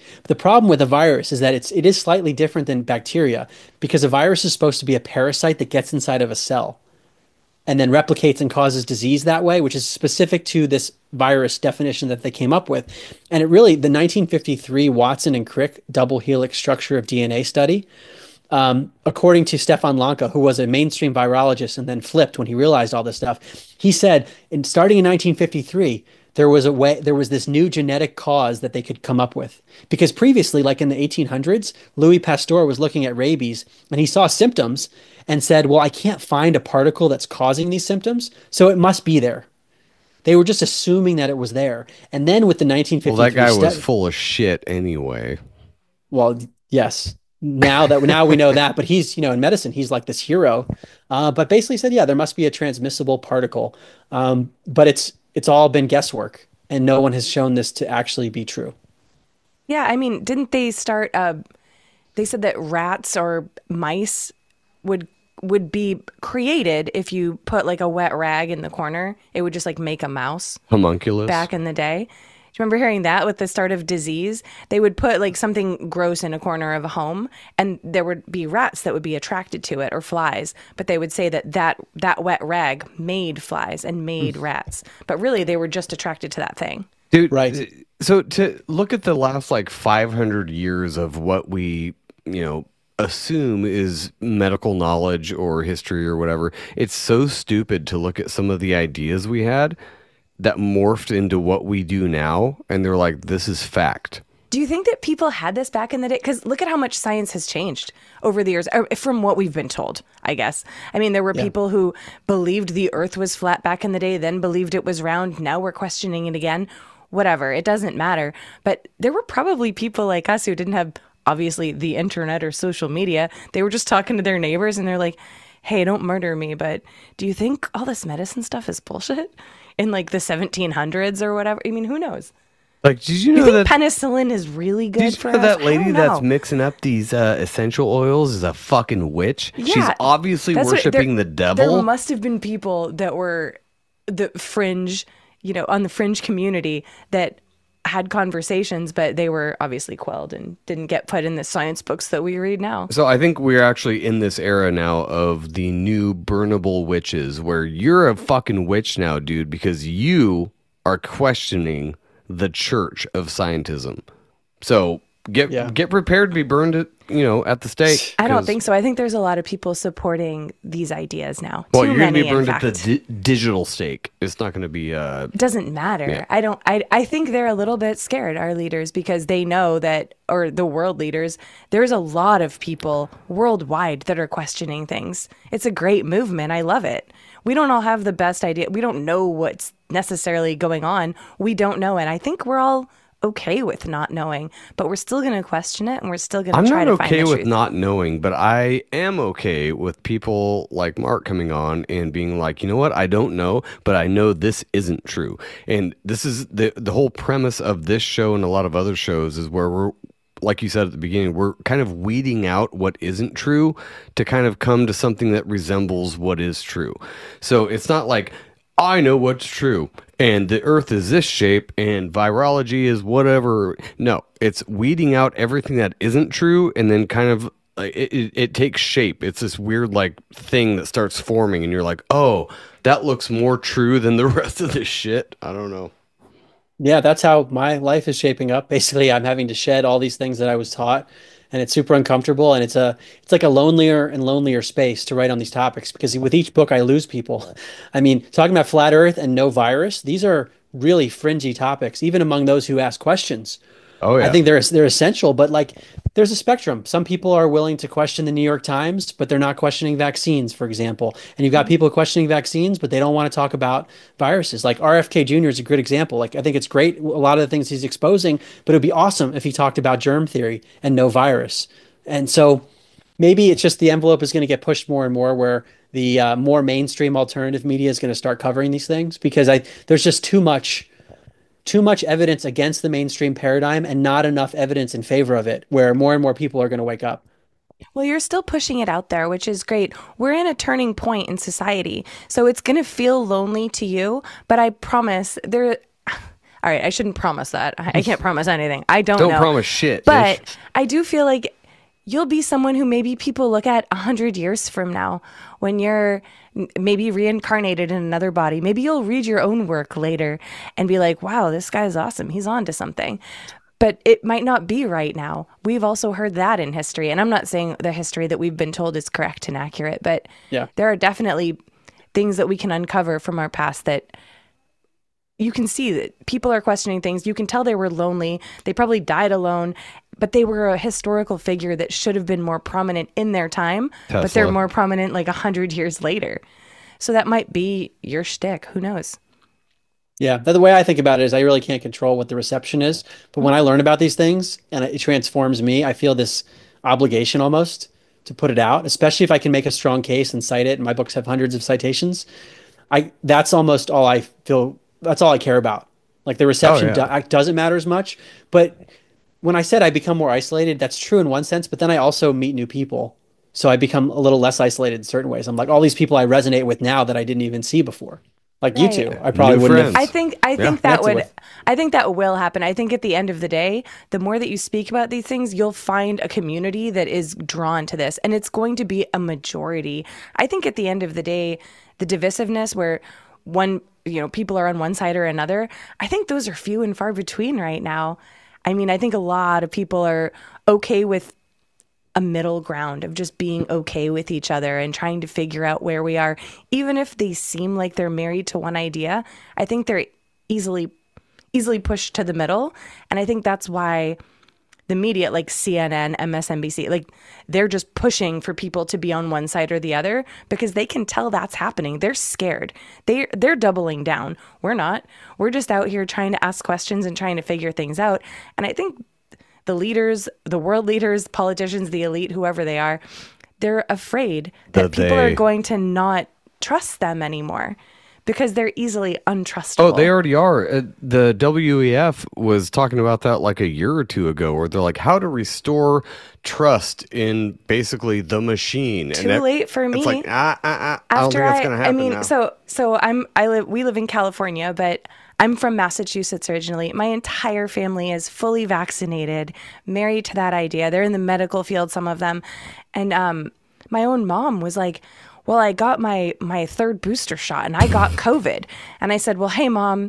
D: The problem with a virus is that it is slightly different than bacteria because a virus is supposed to be a parasite that gets inside of a cell and then replicates and causes disease that way, which is specific to this virus definition that they came up with. And it really, the 1953 Watson and Crick double helix structure of DNA study, according to Stefan Lanka, who was a mainstream virologist and then flipped when he realized all this stuff, he said, starting in 1953, there was this new genetic cause that they could come up with. Because previously, like in the 1800s, Louis Pasteur was looking at rabies and he saw symptoms and said, well, I can't find a particle that's causing these symptoms, so it must be there. They were just assuming that it was there. And then with the 1953
H: Well, that guy was full of shit anyway.
D: Well, yes. Now we know that, but he's, in medicine, he's like this hero. But basically said, yeah, there must be a transmissible particle. But it's all been guesswork, and no one has shown this to actually be true.
B: Yeah, I mean, didn't they start? They said that rats or mice would be created if you put like a wet rag in the corner. It would just like make a mouse.
H: Homunculus.
B: Back in the day. Do you remember hearing that with the start of disease? They would put like something gross in a corner of a home, and there would be rats that would be attracted to it, or flies. But they would say that wet rag made flies and made rats. But really, they were just attracted to that thing.
H: Dude,
D: right.
H: So to look at the last like 500 years of what we, assume is medical knowledge or history or whatever, it's so stupid to look at some of the ideas we had that morphed into what we do now, and they're like, this is fact.
B: Do you think that people had this back in the day? Because look at how much science has changed over the years, from what we've been told, I guess. I mean, there were people who believed the earth was flat back in the day, then believed it was round. Now we're questioning it again. Whatever, it doesn't matter. But there were probably people like us who didn't have, obviously, the internet or social media. They were just talking to their neighbors, and they're like, hey, don't murder me, but do you think all this medicine stuff is bullshit? In like the 1700s or whatever. I mean, who knows?
H: Like, did you know
B: think
H: that
B: penicillin is really good
H: did you
B: for
H: know
B: us?
H: that lady
B: I don't
H: that's
B: know.
H: mixing up these essential oils is a fucking witch?
B: Yeah,
H: She's obviously
B: that's what-
H: worshiping the devil.
B: There must have been people that were the fringe, on the fringe community that had conversations, but they were obviously quelled and didn't get put in the science books that we read now.
H: So I think we're actually in this era now of the new burnable witches, where you're a fucking witch now, dude, because you are questioning the church of scientism. So get prepared to be burned at the stake.
B: I don't think so. I think there's a lot of people supporting these ideas now.
H: Well,
B: Too
H: you're going to
B: many,
H: be burned
B: in
H: at the
B: fact.
H: digital stake. It's not going to be.
B: It doesn't matter.
H: Yeah.
B: I think they're a little bit scared, our leaders, because they know that, or the world leaders, there's a lot of people worldwide that are questioning things. It's a great movement. I love it. We don't all have the best idea. We don't know what's necessarily going on. We don't know. And I think we're all okay with not knowing, but we're still going to question it, and we're still going to try to find the truth.
H: I'm not okay with not knowing, but I am okay with people like Mark coming on and being like, you know what, I don't know, but I know this isn't true. And this is the whole premise of this show and a lot of other shows is where we're, like you said at the beginning, we're kind of weeding out what isn't true to kind of come to something that resembles what is true. So it's not like, I know what's true, and the earth is this shape, and virology is whatever. No, it's weeding out everything that isn't true, and then kind of it takes shape. It's this weird like thing that starts forming, and you're like, oh, that looks more true than the rest of this shit. I don't know.
D: Yeah, that's how my life is shaping up. Basically, I'm having to shed all these things that I was taught, and it's super uncomfortable, and it's like a lonelier and lonelier space to write on these topics, because with each book I lose people. I mean, talking about flat earth and no virus, these are really fringy topics, even among those who ask questions.
H: Oh yeah.
D: I think they're essential, but like there's a spectrum. Some people are willing to question the New York Times, but they're not questioning vaccines, for example. And you've got people questioning vaccines, but they don't want to talk about viruses. Like RFK Jr. is a good example. Like I think it's great, a lot of the things he's exposing, but it'd be awesome if he talked about germ theory and no virus. And so maybe it's just the envelope is going to get pushed more and more, where the more mainstream alternative media is going to start covering these things, because there's just too much evidence against the mainstream paradigm and not enough evidence in favor of it, where more and more people are going to wake up.
B: Well, you're still pushing it out there, which is great. We're in a turning point in society. So it's going to feel lonely to you, but I promise All right, I shouldn't promise that. I can't promise anything. I don't know.
H: Don't promise shit.
B: But
H: Ish.
B: I do feel like you'll be someone who maybe people look at 100 years from now when you're maybe reincarnated in another body. Maybe you'll read your own work later and be like, wow, this guy's awesome. He's on to something. But it might not be right now. We've also heard that in history. And I'm not saying the history that we've been told is correct and accurate, but there are definitely things that we can uncover from our past that you can see that people are questioning things. You can tell they were lonely. They probably died alone, but they were a historical figure that should have been more prominent in their time, but they're more prominent like 100 years later. So that might be your shtick. Who knows?
D: Yeah, the way I think about it is I really can't control what the reception is. But when I learn about these things and it transforms me, I feel this obligation almost to put it out, especially if I can make a strong case and cite it. And my books have hundreds of citations. That's almost all I feel. That's all I care about. Like the reception doesn't matter as much. But when I said I become more isolated, that's true in one sense. But then I also meet new people. So I become a little less isolated in certain ways. I'm like all these people I resonate with now that I didn't even see before. Like you two, I probably wouldn't have.
B: I think that will happen. I think at the end of the day, the more that you speak about these things, you'll find a community that is drawn to this, and it's going to be a majority. I think at the end of the day, the divisiveness where people are on one side or another, I think those are few and far between right now. I mean, I think a lot of people are okay with a middle ground of just being okay with each other and trying to figure out where we are. Even if they seem like they're married to one idea, I think they're easily pushed to the middle. And I think that's why the media like CNN, MSNBC, like they're just pushing for people to be on one side or the other because they can tell that's happening. They're scared. They're doubling down. We're not. We're just out here trying to ask questions and trying to figure things out. And I think the leaders, the world leaders, politicians, the elite, whoever they are, they're afraid that people are going to not trust them anymore because they're easily untrustable.
H: Oh, they already are. The WEF was talking about that like a year or two ago, where they're like, how to restore trust in basically the machine.
B: Too late for me.
H: It's like, I don't think that's going to happen now.
B: So we live in California, but I'm from Massachusetts originally. My entire family is fully vaccinated, married to that idea. They're in the medical field, some of them. And my own mom was like, well, I got my third booster shot and I got COVID. And I said, well, hey, Mom,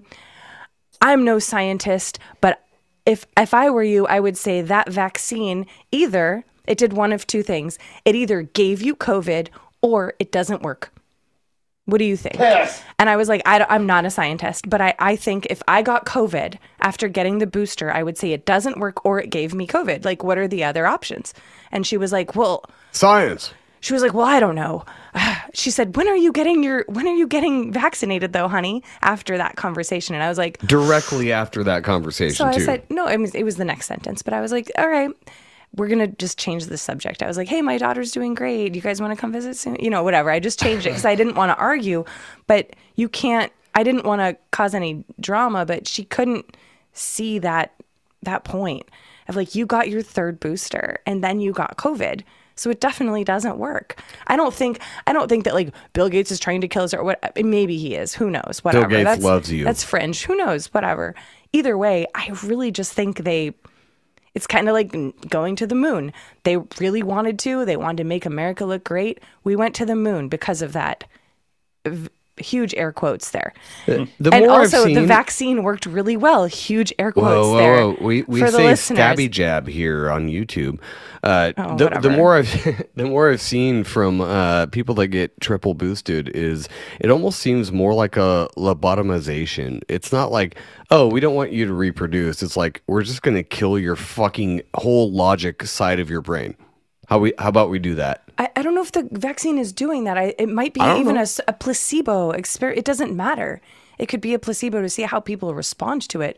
B: I'm no scientist, but if I were you, I would say that vaccine it did one of two things. It either gave you COVID or it doesn't work. What do you think? Yes. And I was like, I'm not a scientist, but I think if I got COVID after getting the booster, I would say it doesn't work or it gave me COVID. Like, what are the other options? And she was like, well,
H: science.
B: She was like, well, I don't know. She said, when are you getting vaccinated though, honey? After that conversation. And I was like,
H: directly after that conversation. So
B: I said, no, it was the next sentence, but I was like, all right, we're going to just change the subject. I was like, hey, my daughter's doing great. You guys want to come visit soon? Whatever. I just changed it because I didn't want to argue, but I didn't want to cause any drama, but she couldn't see that point of like, you got your third booster and then you got COVID. So it definitely doesn't work. I don't think that like Bill Gates is trying to kill us or what. Maybe he is. Who knows? Whatever.
H: Bill Gates loves you.
B: That's fringe. Who knows? Whatever. Either way, I really just think it's kind of like going to the moon. They really wanted to. They wanted to make America look great. We went to the moon because of that. Huge air quotes there. The vaccine worked really well. Huge air quotes there.
H: Whoa. We say stabby jab here on YouTube. The more I've seen from people that get triple boosted is it almost seems more like a lobotomization. It's not like, oh, we don't want you to reproduce. It's like, we're just going to kill your fucking whole logic side of your brain. How about we do that?
B: I don't know if the vaccine is doing that. It might be even a placebo experiment. It doesn't matter. It could be a placebo to see how people respond to it.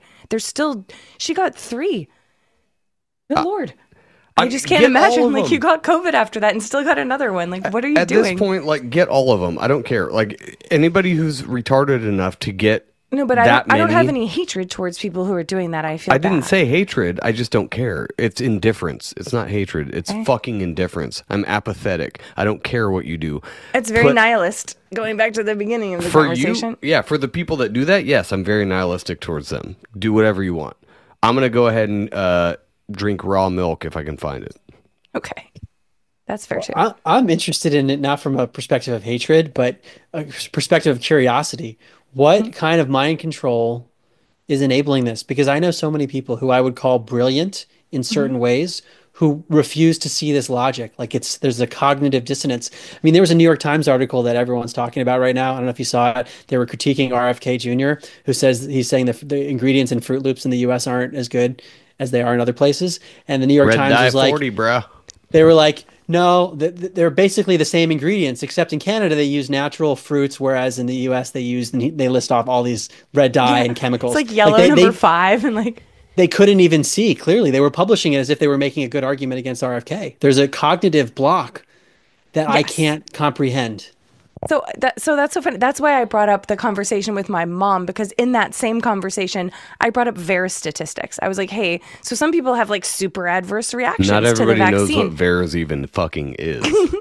B: She got 3. Good Lord. I just can't imagine like you got COVID after that and still got another one. Like, what are you doing?
H: At this point, like, get all of them. I don't care. Like, anybody who's retarded enough to get
B: No, but
H: that
B: I don't have
H: many-
B: any hatred towards people who are doing that. I feel
H: I didn't
B: bad.
H: say hatred. I just don't care. It's indifference. It's not hatred. It's fucking indifference. I'm apathetic. I don't care what you do.
B: It's very
H: Put-
B: nihilist. Going back to the beginning of the
H: For
B: conversation.
H: you, yeah, for the people that do that, yes, I'm very nihilistic towards them. Do whatever you want. I'm going to go ahead and drink raw milk if I can find it.
B: Okay. That's fair too.
D: I'm interested in it not from a perspective of hatred, but a perspective of curiosity. What kind of mind control is enabling this? Because I know so many people who I would call brilliant in certain ways who refuse to see this logic. Like there's a cognitive dissonance. I mean, there was a New York Times article that everyone's talking about right now. I don't know if you saw it. They were critiquing RFK Jr., who says he's saying the ingredients in Fruit Loops in the US aren't as good as they are in other places. And the New York
H: Red
D: Times
H: dye
D: was like,
H: 40, bruh.
D: they were like, no, they're basically the same ingredients, except in Canada they use natural fruits, whereas in the US they list off all these red dye and chemicals.
B: It's like yellow
D: they,
B: number 5 and like
D: they couldn't even see clearly. They were publishing it as if they were making a good argument against RFK. There's a cognitive block that I can't comprehend.
B: So that's so funny. That's why I brought up the conversation with my mom, because in that same conversation, I brought up VAERS statistics. I was like, hey, so some people have like super adverse reactions
H: Not
B: to the
H: everybody knows
B: vaccine.
H: what VAERS even fucking is.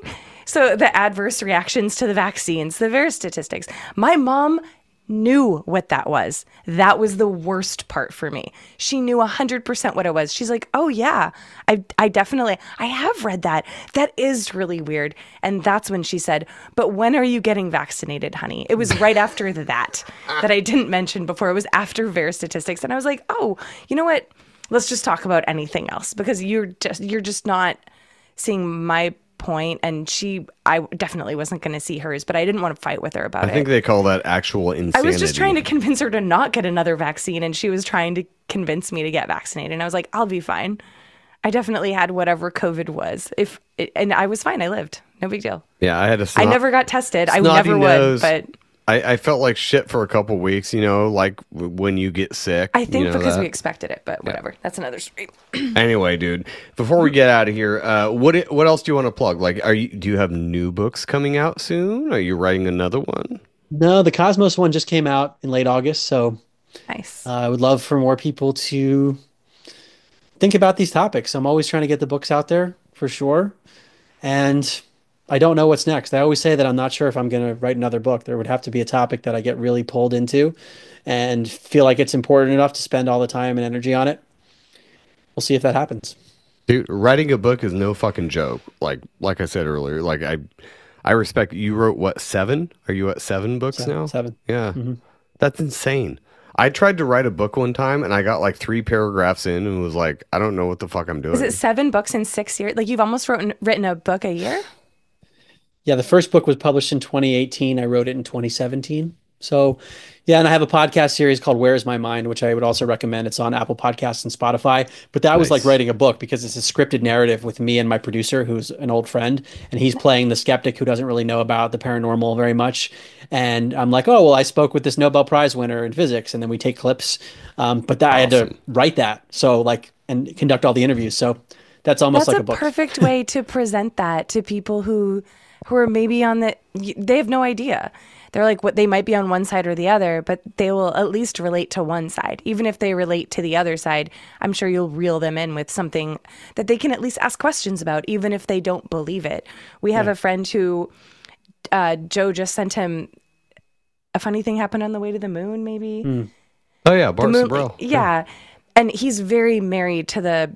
B: So the adverse reactions to the vaccines, the VAERS statistics. My mom knew what that was. That was the worst part for me. She knew 100% what it was. She's like, oh yeah, I definitely, I have read that. That is really weird. And that's when she said, but when are you getting vaccinated, honey? It was right after that I didn't mention before. It was after VAERS statistics. And I was like, oh, you know what? Let's just talk about anything else, because you're just not seeing my point. And I definitely wasn't going to see hers, but I didn't want to fight with her about it.
H: I think they call that actual insanity.
B: I was just trying to convince her to not get another vaccine, and she was trying to convince me to get vaccinated. And I was like, I'll be fine. I definitely had whatever COVID was. And I was fine. I lived. No big deal.
H: Yeah, I had a
B: I never got tested. I
H: snotty
B: never
H: nose.
B: would, but
H: I felt like shit for a couple weeks, like when you get sick.
B: I think because
H: that.
B: we expected it, but whatever. That's another story.
H: Anyway, dude, before we get out of here, what else do you want to plug? Like, do you have new books coming out soon? Are you writing another one?
D: No, the Cosmos one just came out in late August, so
B: Nice.
D: I would love for more people to think about these topics. I'm always trying to get the books out there for sure. And I don't know what's next. I always say that I'm not sure if I'm going to write another book. There would have to be a topic that I get really pulled into and feel like it's important enough to spend all the time and energy on it. We'll see if that happens.
H: Dude, writing a book is no fucking joke. Like I said earlier, like I respect you wrote what, 7? Are you at 7 books now?
D: 7.
H: Yeah. That's insane. I tried to write a book one time and I got like 3 paragraphs in and was like, I don't know what the fuck I'm doing.
B: Is it 7 books in 6 years? Like, you've almost written a book a year?
D: Yeah, the first book was published in 2018. I wrote it in 2017. So, yeah, and I have a podcast series called Where's My Mind, which I would also recommend. It's on Apple Podcasts and Spotify. But that was like writing a book because it's a scripted narrative with me and my producer, who's an old friend, and he's playing the skeptic who doesn't really know about the paranormal very much. And I'm like, oh, well, I spoke with this Nobel Prize winner in physics, and then we take clips. But I had to write that, so and conduct all the interviews. So that's almost like a book.
B: That's a perfect way to present that to people who are maybe they have no idea. They're like, what, they might be on one side or the other, but they will at least relate to one side. Even if they relate to the other side, I'm sure you'll reel them in with something that they can at least ask questions about, even if they don't believe it. We have a friend who, Joe just sent him a funny thing happened on the way to the moon, maybe.
H: Oh yeah, Bart Sabro.
B: Yeah. And he's very married to the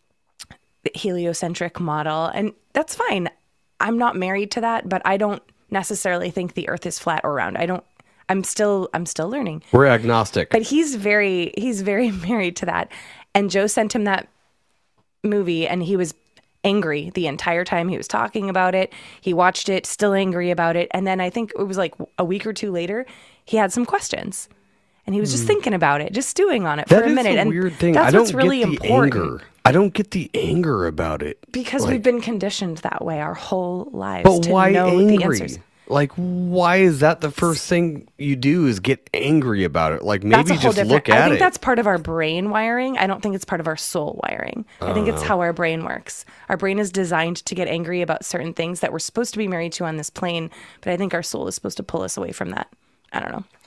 B: heliocentric model, and that's fine. I'm not married to that, but I don't necessarily think the earth is flat or round. I'm still learning.
H: We're agnostic.
B: But he's very married to that. And Joe sent him that movie and he was angry the entire time he was talking about it. He watched it, still angry about it. And then I think it was like a week or two later, he had some questions. And he was just thinking about it, just stewing on it for a minute.
H: That's a
B: and
H: weird thing.
B: That's
H: I don't
B: what's really
H: get the
B: important.
H: anger. I don't get the anger about it.
B: Because we've been conditioned that way our whole lives
H: But
B: to
H: why
B: know the
H: angry?
B: answers.
H: Like, why is that the first thing you do is get angry about it? Like,
B: That's
H: maybe
B: a whole
H: just
B: different.
H: look at
B: I think
H: it.
B: that's part of our brain wiring. I don't think it's part of our soul wiring. I think it's how our brain works. Our brain is designed to get angry about certain things that we're supposed to be married to on this plane, but I think our soul is supposed to pull us away from that. I don't know.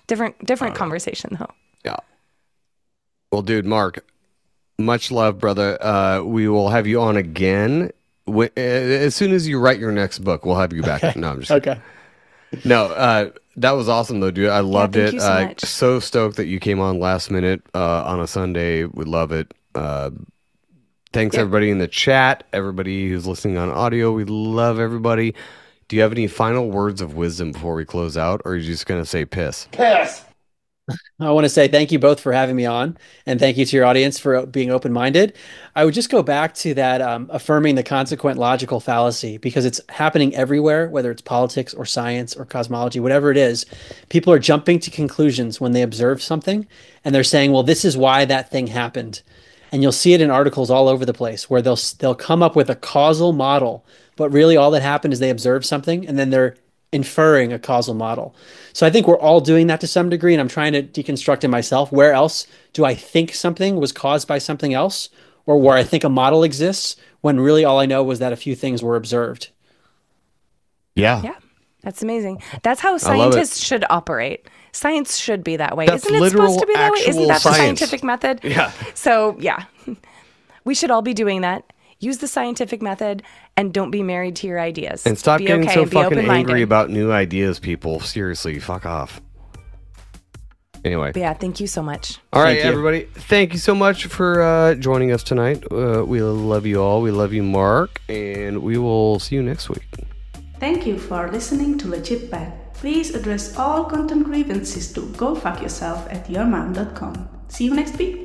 B: Different conversation though.
H: Yeah. Well, dude, Mark, much love, brother. We will have you on again. As soon as you write your next book, we'll have you back.
D: Okay.
H: No, I'm just
D: Okay.
H: No, that was awesome though, dude. I loved
B: thank
H: it.
B: you so much.
H: So stoked that you came on last minute on a Sunday. We love it. Thanks everybody in the chat, everybody who's listening on audio. We love everybody. Do you have any final words of wisdom before we close out, or are you just gonna say piss?
E: Piss.
D: I want to say thank you both for having me on, and thank you to your audience for being open-minded. I would just go back to that affirming the consequent logical fallacy, because it's happening everywhere, whether it's politics or science or cosmology, whatever it is. People are jumping to conclusions when they observe something, and they're saying, well, this is why that thing happened. And you'll see it in articles all over the place where they'll come up with a causal model, but really all that happened is they observed something, and then they're inferring a causal model. So I think we're all doing that to some degree, and I'm trying to deconstruct it myself. Where else do I think something was caused by something else, or where I think a model exists when really all I know was that a few things were observed?
H: Yeah.
B: Yeah, that's amazing. That's how
H: love it.
B: scientists should operate. Science should be that way.
H: That's
B: Isn't it
H: literal,
B: supposed to be that way? Isn't
H: actual
B: that the
H: science.
B: scientific method?
H: Yeah.
B: So, yeah, we should all be doing that. Use the scientific method and don't be married to your ideas.
H: And stop
B: be
H: getting
B: okay
H: so
B: and be
H: fucking
B: open-minded.
H: angry about new ideas, people. Seriously, fuck off. Anyway.
B: But yeah, thank you so much.
H: All right,
D: Thank you.
H: everybody. Thank you so much for joining us tonight. We love you all. We love you, Mark. And we will see you next week.
I: Thank you for listening to Legit Bad. Please address all content grievances to gofuckyourself@yourmom.com. See you next week.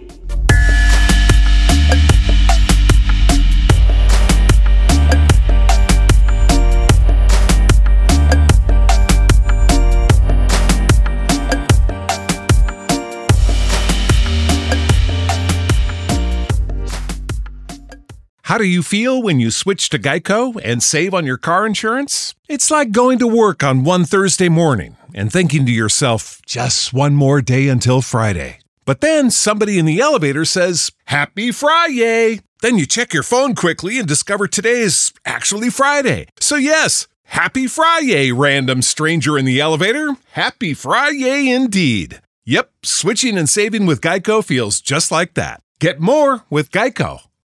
A: How do you feel when you switch to Geico and save on your car insurance? It's like going to work on one Thursday morning and thinking to yourself, just one more day until Friday. But then somebody in the elevator says, Happy Friday! Then you check your phone quickly and discover today is actually Friday. So yes, Happy Friday, random stranger in the elevator. Happy Friday indeed. Yep, switching and saving with Geico feels just like that. Get more with Geico.